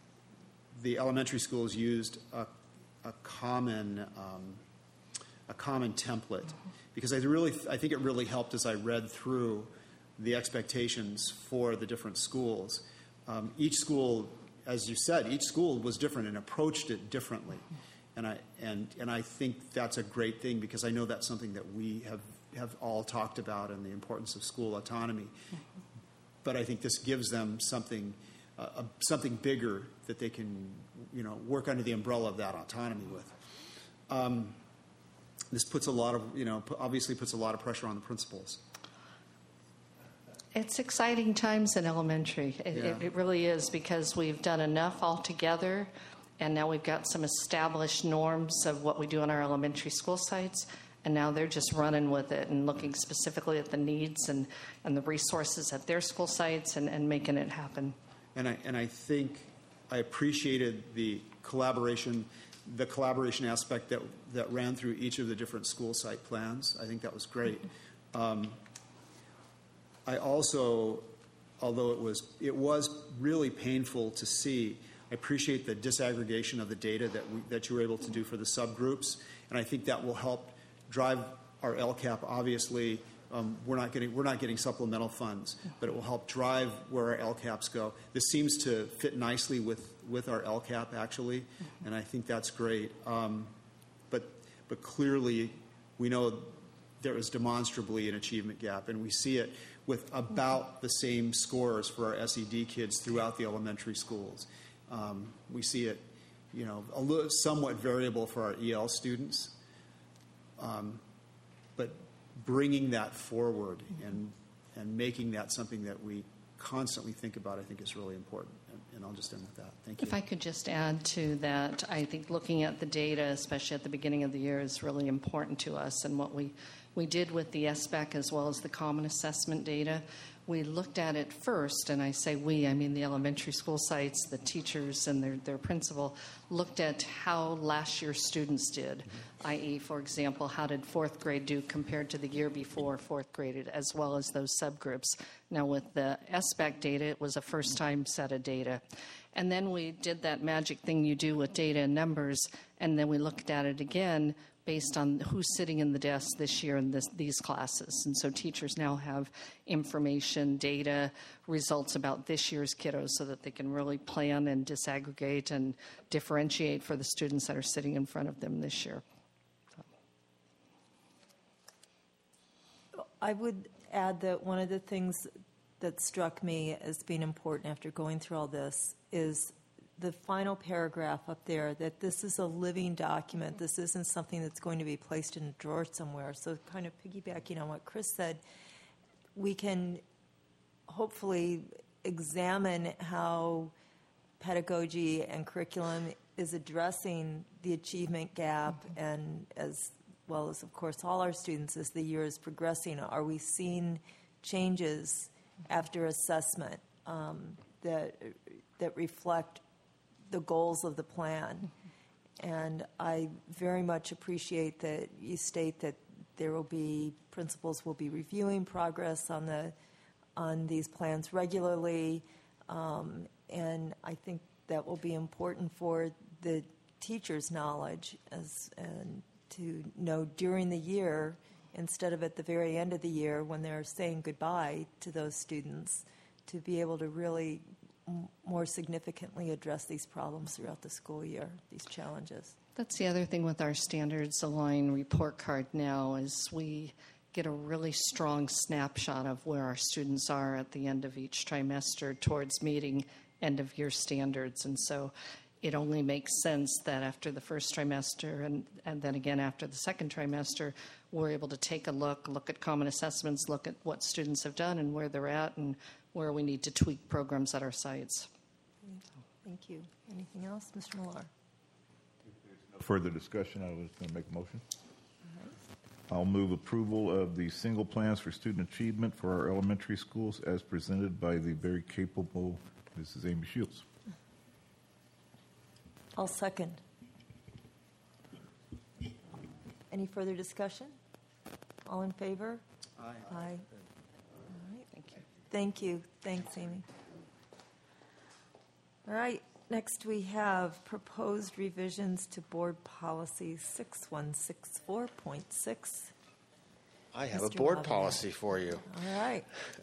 the elementary schools used a, a common um, a common template. Mm-hmm. Because I really, I think it really helped as I read through the expectations for the different schools. Um, each school, as you said, each school was different and approached it differently, and I and and I think that's a great thing, because I know that's something that we have have all talked about, and the importance of school autonomy. But I think this gives them something uh, something bigger that they can, you know, work under the umbrella of that autonomy with. Um, This puts a lot of, you know, obviously puts a lot of pressure on the principals. It's exciting times in elementary. It, Yeah. it, it really is, because we've done enough altogether, and now we've got some established norms of what we do on our elementary school sites, and now they're just running with it and looking specifically at the needs and, and the resources at their school sites and, and making it happen. And I and I think I appreciated the collaboration. the collaboration aspect that that ran through each of the different school site plans. I think that was great. Um, I also, although it was it was really painful to see, I appreciate the disaggregation of the data that we, that you were able to do for the subgroups, and I think that will help drive our L C A P. Obviously, um, we're not getting we're not getting supplemental funds, but it will help drive where our L C A Ps go. This seems to fit nicely with. with our L C A P, actually, and I think that's great. Um, but but clearly, we know there is demonstrably an achievement gap, and we see it with about the same scores for our S E D kids throughout the elementary schools. Um, we see it, you know, a little, somewhat variable for our E L students, um, but bringing that forward and and making that something that we constantly think about, I think, is really important. And I'll just end with that. Thank you. If I could just add to that, I think looking at the data, especially at the beginning of the year, is really important to us. And what we, we did with the S BAC as well as the Common Assessment data, we looked at it first, and I say we, I mean the elementary school sites, the teachers and their, their principal, looked at how last year's students did, mm-hmm. that is, for example, how did fourth grade do compared to the year before fourth grade, as well as those subgroups. Now with the S BAC data, it was a first-time set of data. And then we did that magic thing you do with data and numbers, and then we looked at it again based on who's sitting in the desk this year in this, these classes. And so teachers now have information, data, results about this year's kiddos so that they can really plan and disaggregate and differentiate for the students that are sitting in front of them this year. So. I would add that one of the things that struck me as being important after going through all this is the final paragraph up there, that this is a living document. This isn't something that's going to be placed in a drawer somewhere. So kind of piggybacking on what Chris said, we can hopefully examine how pedagogy and curriculum is addressing the achievement gap, mm-hmm. and as well as, of course, all our students as the year is progressing. Are we seeing changes after assessment um, that that reflect the goals of the plan? and I very much appreciate that you state that there will be, principals will be reviewing progress on the, on these plans regularly, um, and I think that will be important for the teachers' knowledge as, and to know during the year, instead of at the very end of the year when they're saying goodbye to those students, to be able to really m- more significantly address these problems throughout the school year, these challenges. That's the other thing with our standards align report card now is we get a really strong snapshot of where our students are at the end of each trimester towards meeting end of year standards. And so it only makes sense that after the first trimester and, and then again after the second trimester, we're able to take a look, look at common assessments, look at what students have done and where they're at and where we need to tweak programs at our sites. Thank you. Anything else, Mister Millar? Further discussion, I was going to make a motion. I'll move approval of the single plans for student achievement for our elementary schools as presented by the very capable Missus Amy Shields. I'll second. Any further discussion? All in favor? Aye. Aye. All right. Thank you. Thank you. Thanks, Amy. All right. Next, we have proposed revisions to Board Policy six one six four point six. I have Mister a board Lavender. policy for you. All right.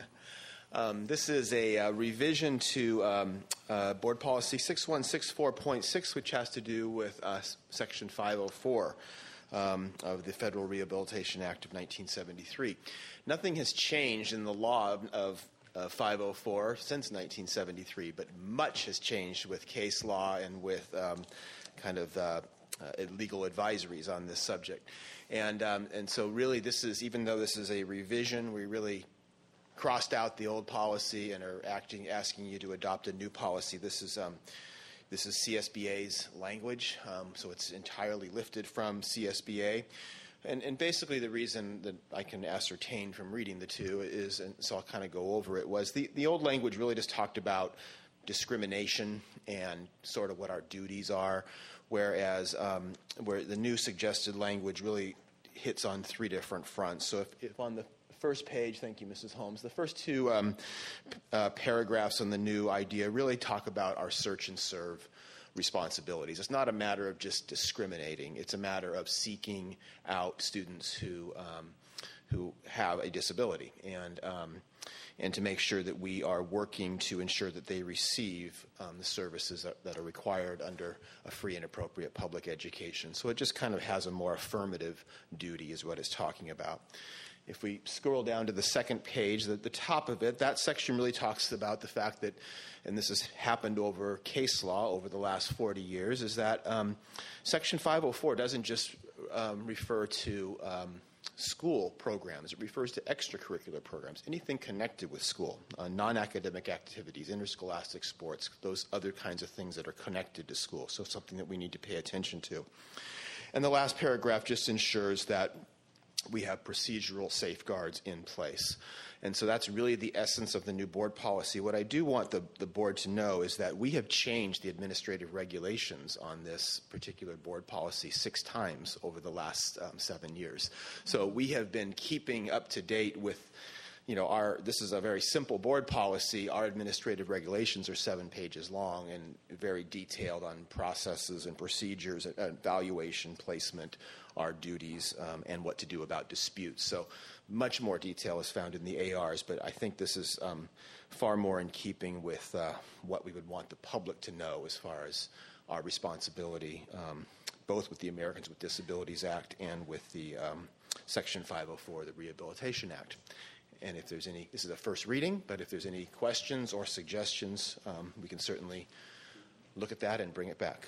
Um, this is a uh, revision to um, uh, Board Policy six one six four point six, which has to do with uh, Section five oh four um, of the Federal Rehabilitation Act of nineteen seventy-three. Nothing has changed in the law of, of uh, five oh four since nineteen seventy-three, but much has changed with case law and with um, kind of uh, uh, legal advisories on this subject. And, um, and so really this is, even though this is a revision, we really crossed out the old policy and are acting, asking you to adopt a new policy. This is um, this is C S B A's language, um, so it's entirely lifted from C S B A. And, and basically the reason that I can ascertain from reading the two is, and so I'll kind of go over it, was the, the old language really just talked about discrimination and sort of what our duties are, whereas um, where the new suggested language really hits on three different fronts. So if, if on the first page, thank you, Missus Holmes, the first two um, uh, paragraphs on the new idea really talk about our search and serve responsibilities. It's not a matter of just discriminating. It's a matter of seeking out students who um, who have a disability and um, and to make sure that we are working to ensure that they receive um, the services that, that are required under a free and appropriate public education. So it just kind of has a more affirmative duty is what it's talking about. If we scroll down to the second page, the, the top of it, that section really talks about the fact that, and this has happened over case law over the last forty years, is that um, Section five oh four doesn't just um, refer to um, school programs. It refers to extracurricular programs, anything connected with school, uh, non-academic activities, interscholastic sports, those other kinds of things that are connected to school, so something that we need to pay attention to. And the last paragraph just ensures that we have procedural safeguards in place. And so that's really the essence of the new board policy. What I do want the, the board to know is that we have changed the administrative regulations on this particular board policy six times over the last um, seven years. So we have been keeping up to date with, you know, our, this is a very simple board policy. Our administrative regulations are seven pages long and very detailed on processes and procedures, and evaluation, placement, our duties, um, and what to do about disputes. So much more detail is found in the A Rs, but I think this is um, far more in keeping with uh, what we would want the public to know as far as our responsibility, um, both with the Americans with Disabilities Act and with the um, Section five oh four, the Rehabilitation Act. And if there's any, this is a first reading, but if there's any questions or suggestions, um, we can certainly look at that and bring it back.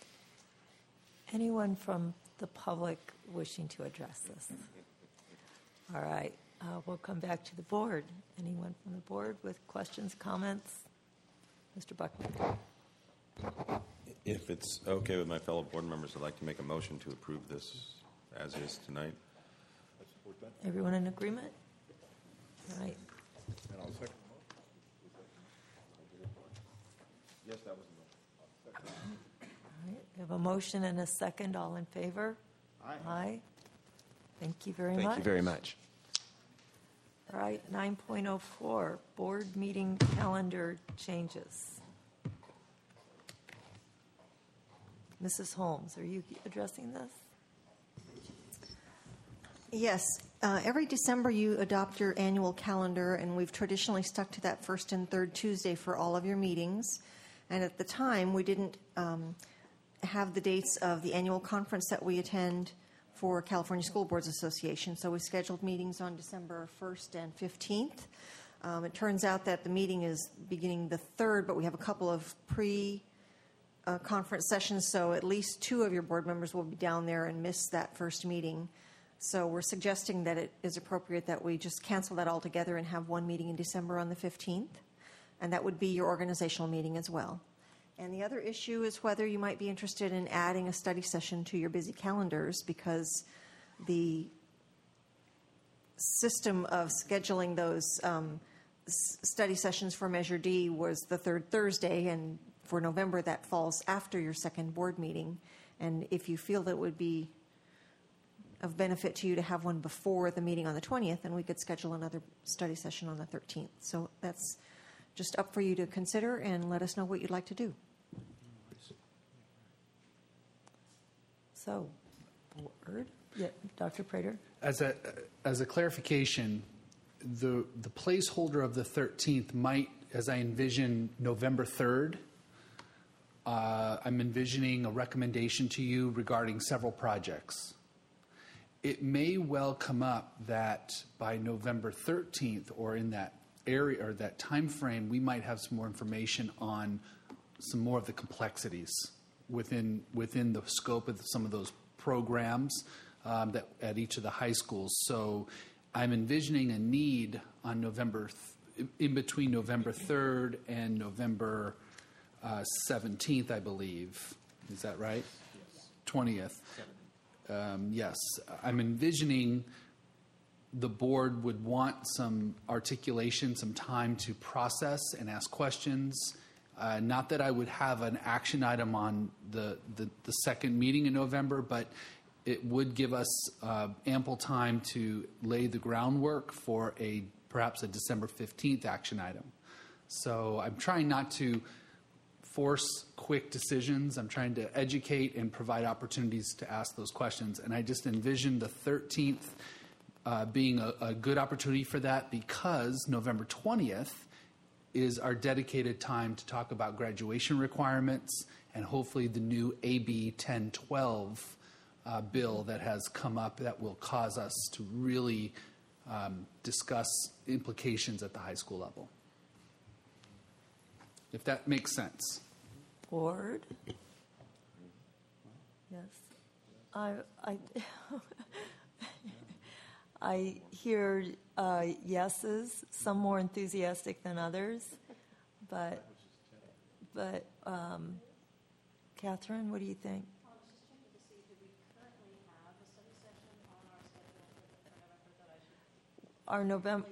Anyone from the public wishing to address this? All right. Uh, we'll come back to the board. Anyone from the board with questions, comments? Mister Buckman. If it's okay with my fellow board members, I'd like to make a motion to approve this as is tonight. Everyone in agreement? All right. And I'll second Yes, that was All right. We have have a motion and a second. All in favor? Aye. Aye. Thank you very Thank much. you very much. All right, nine point oh four, board meeting calendar changes. Missus Holmes, are you addressing this? Yes. Uh, every December, you adopt your annual calendar, and we've traditionally stuck to that first and third Tuesday for all of your meetings. And at the time, we didn't um, have the dates of the annual conference that we attend for California School Boards Association. So we scheduled meetings on December first and fifteenth. Um, it turns out that the meeting is beginning the third, but we have a couple of pre uh, conference sessions, so at least two of your board members will be down there and miss that first meeting. So we're suggesting that it is appropriate that we just cancel that altogether and have one meeting in December on the fifteenth, and that would be your organizational meeting as well. And the other issue is whether you might be interested in adding a study session to your busy calendars, because the system of scheduling those um, s- study sessions for Measure D was the third Thursday, and for November that falls after your second board meeting. And if you feel that it would be of benefit to you to have one before the meeting on the twentieth, then we could schedule another study session on the thirteenth. So that's just up for you to consider, and let us know what you'd like to do. So, board, yeah, Doctor Prater? As a as a clarification, the the placeholder of the thirteenth might, as I envision November third, uh, I'm envisioning a recommendation to you regarding several projects. It may well come up that by November thirteenth, or in that area or that time frame, we might have some more information on some more of the complexities within within the scope of some of those programs um, that at each of the high schools. So I'm envisioning a need on November th- in between November third and November uh, seventeenth, I believe. Is that right? Yes. twentieth. Um, yes, I'm envisioning the board would want some articulation, some time to process and ask questions. Uh, not that I would have an action item on the, the, the second meeting in November, but it would give us uh, ample time to lay the groundwork for a perhaps a December fifteenth action item. So I'm trying not to force quick decisions. I'm trying to educate and provide opportunities to ask those questions. And I just envision the thirteenth uh, being a, a good opportunity for that, because November twentieth is our dedicated time to talk about graduation requirements and hopefully the new A B ten twelve uh, bill that has come up that will cause us to really um, discuss implications at the high school level. If that makes sense. Board? Yes. I, I, I hear uh, yeses, some more enthusiastic than others, but, but um, Catherine, what do you think? Our November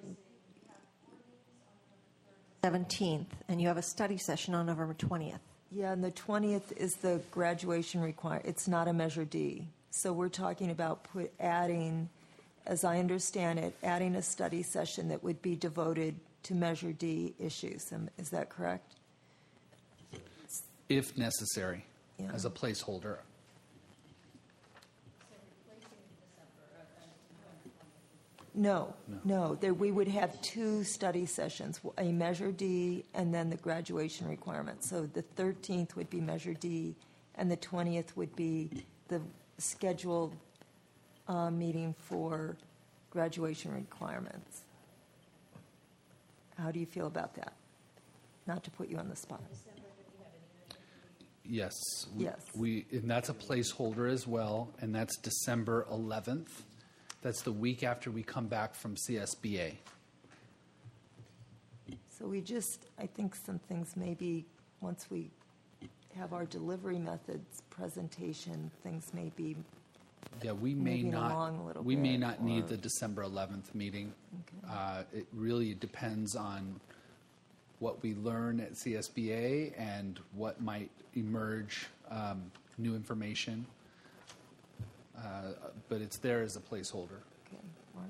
seventeenth, and you have a study session on November twentieth. Yeah, and the twentieth is the graduation requirement. It's not a Measure D. So we're talking about put, adding, as I understand it, adding a study session that would be devoted to Measure D issues. Um, Is that correct? If necessary, Yeah. as a placeholder. No, no. There, we would have two study sessions, a Measure D and then the graduation requirement. So the thirteenth would be Measure D, and the twentieth would be the scheduled uh, meeting for graduation requirements. How do you feel about that? Not to put you on the spot. Yes. We- Yes. We, and that's a placeholder as well, and that's December eleventh. That's the week after we come back from C S B A. So we just, I think some things maybe, once we have our delivery methods presentation, things may be Yeah, we may moving not. along a little we may bit, not need or- the December eleventh meeting. Okay. Uh, it really depends on what we learn at C S B A and what might emerge um, new information. Uh, but it's there as a placeholder. Okay, Mark?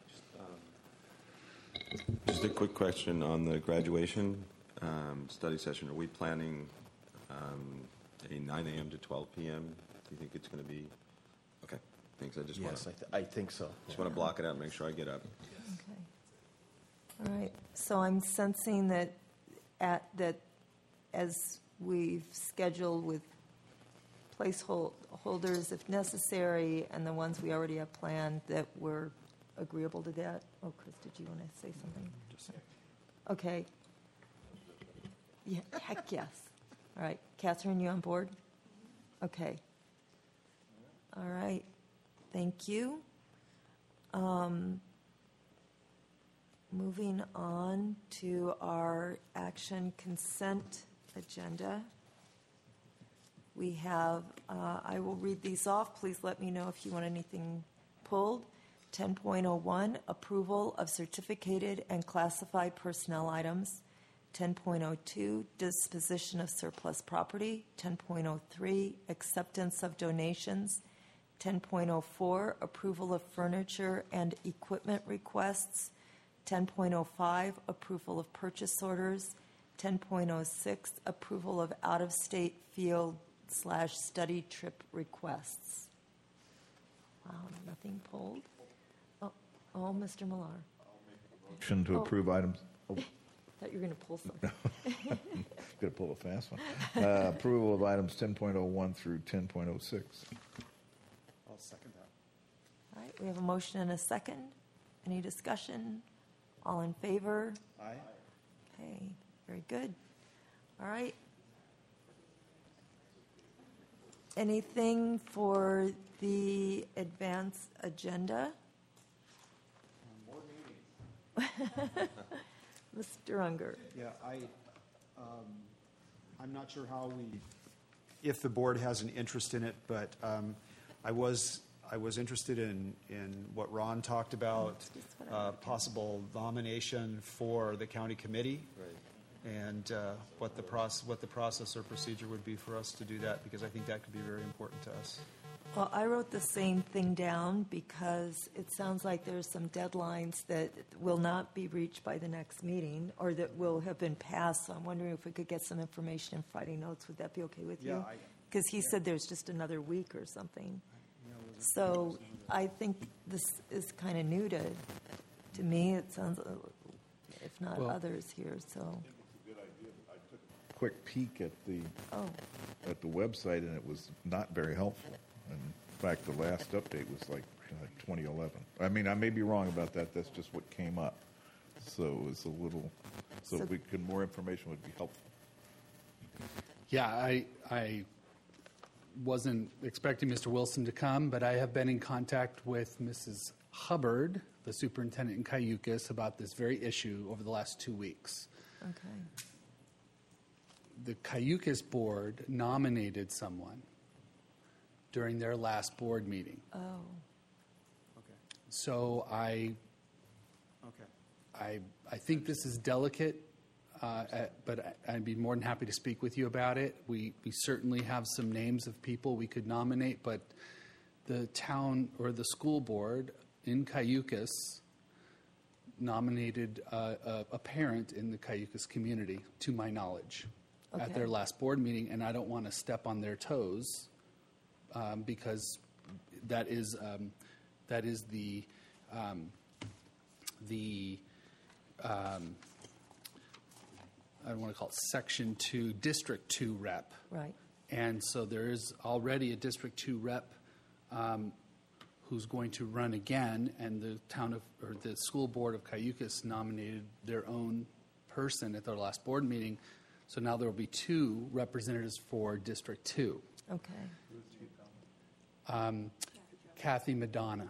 Just a quick question on the graduation um, study session. Are we planning um, a nine a.m. to twelve p.m.? Do you think it's going to be? Okay, thanks. I just Yes, I, want th- I think so. just want to block it out and make sure I get up. Okay. All right, so I'm sensing that at, that as we've scheduled with placeholders if necessary, and the ones we already have planned, that we're agreeable to that. Oh, Chris, did you want to say something? Okay. Yeah, heck yes. All right, Catherine, you on board? Okay. All right, thank you. Um, moving on to our action consent agenda. We have, uh, I will read these off. Please let me know if you want anything pulled. ten point oh one, approval of certificated and classified personnel items. ten point oh two, disposition of surplus property. ten point oh three, acceptance of donations. ten point oh four, approval of furniture and equipment requests. ten point oh five, approval of purchase orders. ten point oh six, approval of out-of-state field slash study trip requests. Wow, nothing pulled. Oh, oh Mister Millar. Motion to Oh. approve items. Oh, Thought you were going to pull something. Going to pull a fast one. Uh, approval of items ten point oh one through ten point oh six. I'll second that. All right, we have a motion and a second. Any discussion? All in favor? Aye. Okay, very good. All right. Anything for the advance agenda? Mister Unger. Yeah, I, um, I'm not sure how we, if the board has an interest in it, but um, I was, I was interested in, in what Ron talked about, uh, possible nomination for the county committee. Right. And uh, what the process, what the process or procedure would be for us to do that, because I think that could be very important to us. Well, I wrote the same thing down because it sounds like there's some deadlines that will not be reached by the next meeting or that will have been passed. So I'm wondering if we could get some information in Friday notes. Would that be okay with Yeah, you? I- Because he said there's just another week or something. So I think this is kind of new to, to me. It sounds, uh, if not Well- others here, so. Quick peek at the Oh. at the website, and it was not very helpful. And in fact, the last update was like uh, twenty eleven. I mean, I may be wrong about that. That's just what came up. So it was a little. So, So- if we could more information would be helpful. Yeah, I, I wasn't expecting Mister Wilson to come, but I have been in contact with Missus Hubbard, the superintendent in Cayucas, about this very issue over the last two weeks. Okay. The Cayucas board nominated someone during their last board meeting. Oh. So I, Okay. I, I think this is delicate, uh, uh, but I- I'd be more than happy to speak with you about it. We, we certainly have some names of people we could nominate, but the town or the school board in Cayucas nominated uh, a, a parent in the Cayucas community, to my knowledge, at Okay. their last board meeting, and I don't want to step on their toes um, because that is um, that is the um, the um, I don't want to call it Section Two, District Two rep, Right. and so there is already a District Two rep um, who's going to run again, and the town of or the school board of Cayucas nominated their own person at their last board meeting. So now there will be two representatives for District Two. Okay. Um, Kathy Madonna.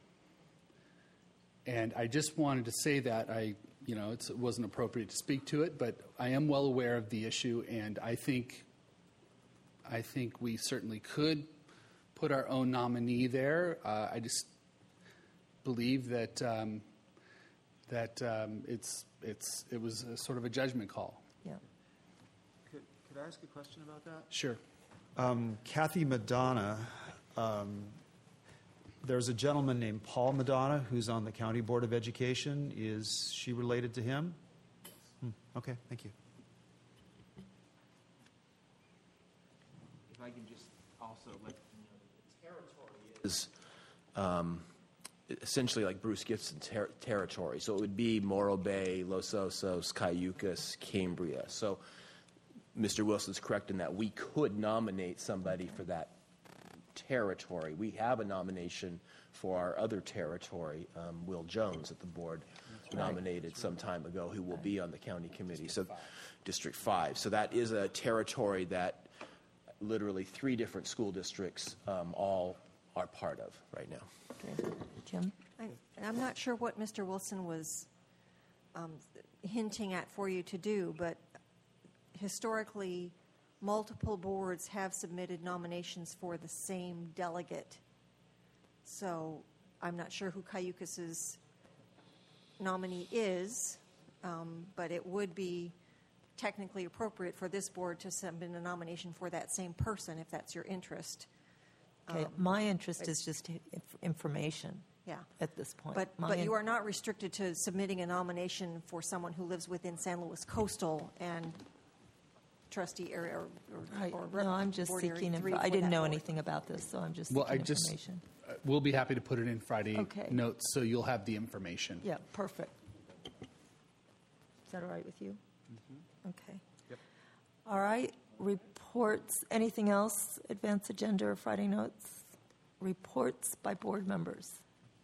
And I just wanted to say that I, you know, it's, it wasn't appropriate to speak to it, but I am well aware of the issue, and I think, I think we certainly could put our own nominee there. Uh, I just believe that um, that um, it's it's it was a sort of a judgment call. Yeah. Could, could I ask a question about that? Sure. Um, Kathy Madonna, um, there's a gentleman named Paul Madonna who's on the County Board of Education. Is she related to him? Hmm, okay, thank you. If I can just also let you know, the territory is um, essentially like Bruce Gibson ter- territory. So it would be Morro Bay, Los Osos, Cayucas, Cambria. So Mister Wilson's correct in that we could nominate somebody for that territory. We have a nomination for our other territory, um, Will Jones, that the board right. nominated some time ago, who will be on the county committee. So, District Five. So that is a territory that literally three different school districts um, all are part of right now. Okay. Kim? I'm, I'm not sure what Mister Wilson was um, hinting at for you to do, but historically, multiple boards have submitted nominations for the same delegate. So I'm not sure who Cayucas's nominee is, um, but it would be technically appropriate for this board to submit a nomination for that same person if that's your interest. Okay, Um, my interest but- is just inf- information. Yeah. At this point, But, My but in- you are not restricted to submitting a nomination for someone who lives within San Luis Coastal and trustee area or, or, Right. or No, I'm just board area seeking. three Info. I for didn't that know board. anything about this, so I'm just Well, I seeking just information. uh, we'll be happy to put it in Friday Okay. notes, so you'll have the information. Yeah, perfect. Is that all right with you? Mm-hmm. Okay. Yep. All right. Reports. Anything else? Advance agenda or Friday notes? Reports by board members.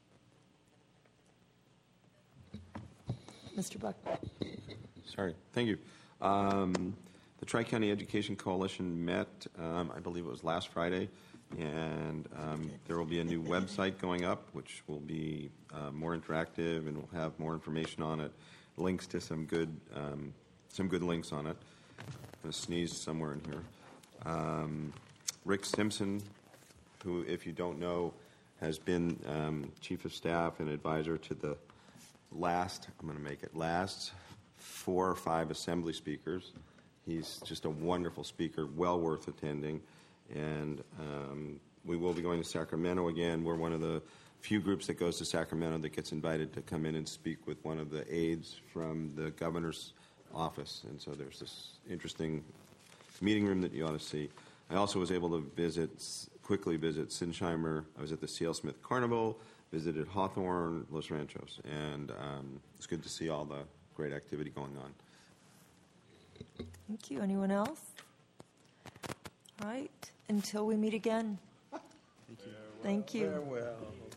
Mister Buck. Sorry. Thank you. Um, the Tri-County Education Coalition met, um, I believe it was last Friday, and um, there will be a new website going up, which will be uh, more interactive and will have more information on it, links to some good, um, some good links on it. I'm going to sneeze somewhere in here. Um, Rick Simpson, who, if you don't know, has been um, chief of staff and advisor to the last, I'm going to make it last, four or five assembly speakers. He's just a wonderful speaker, well worth attending. And um, we will be going to Sacramento again. We're one of the few groups that goes to Sacramento that gets invited to come in and speak with one of the aides from the governor's office. And so there's this interesting meeting room that you ought to see. I also was able to visit, quickly visit Sinsheimer. I was at the C L Smith Carnival, visited Hawthorne, Los Ranchos, and um, it's good to see all the great activity going on. Thank you. Anyone else? All right. Until we meet again. Thank you. Thank you. Farewell.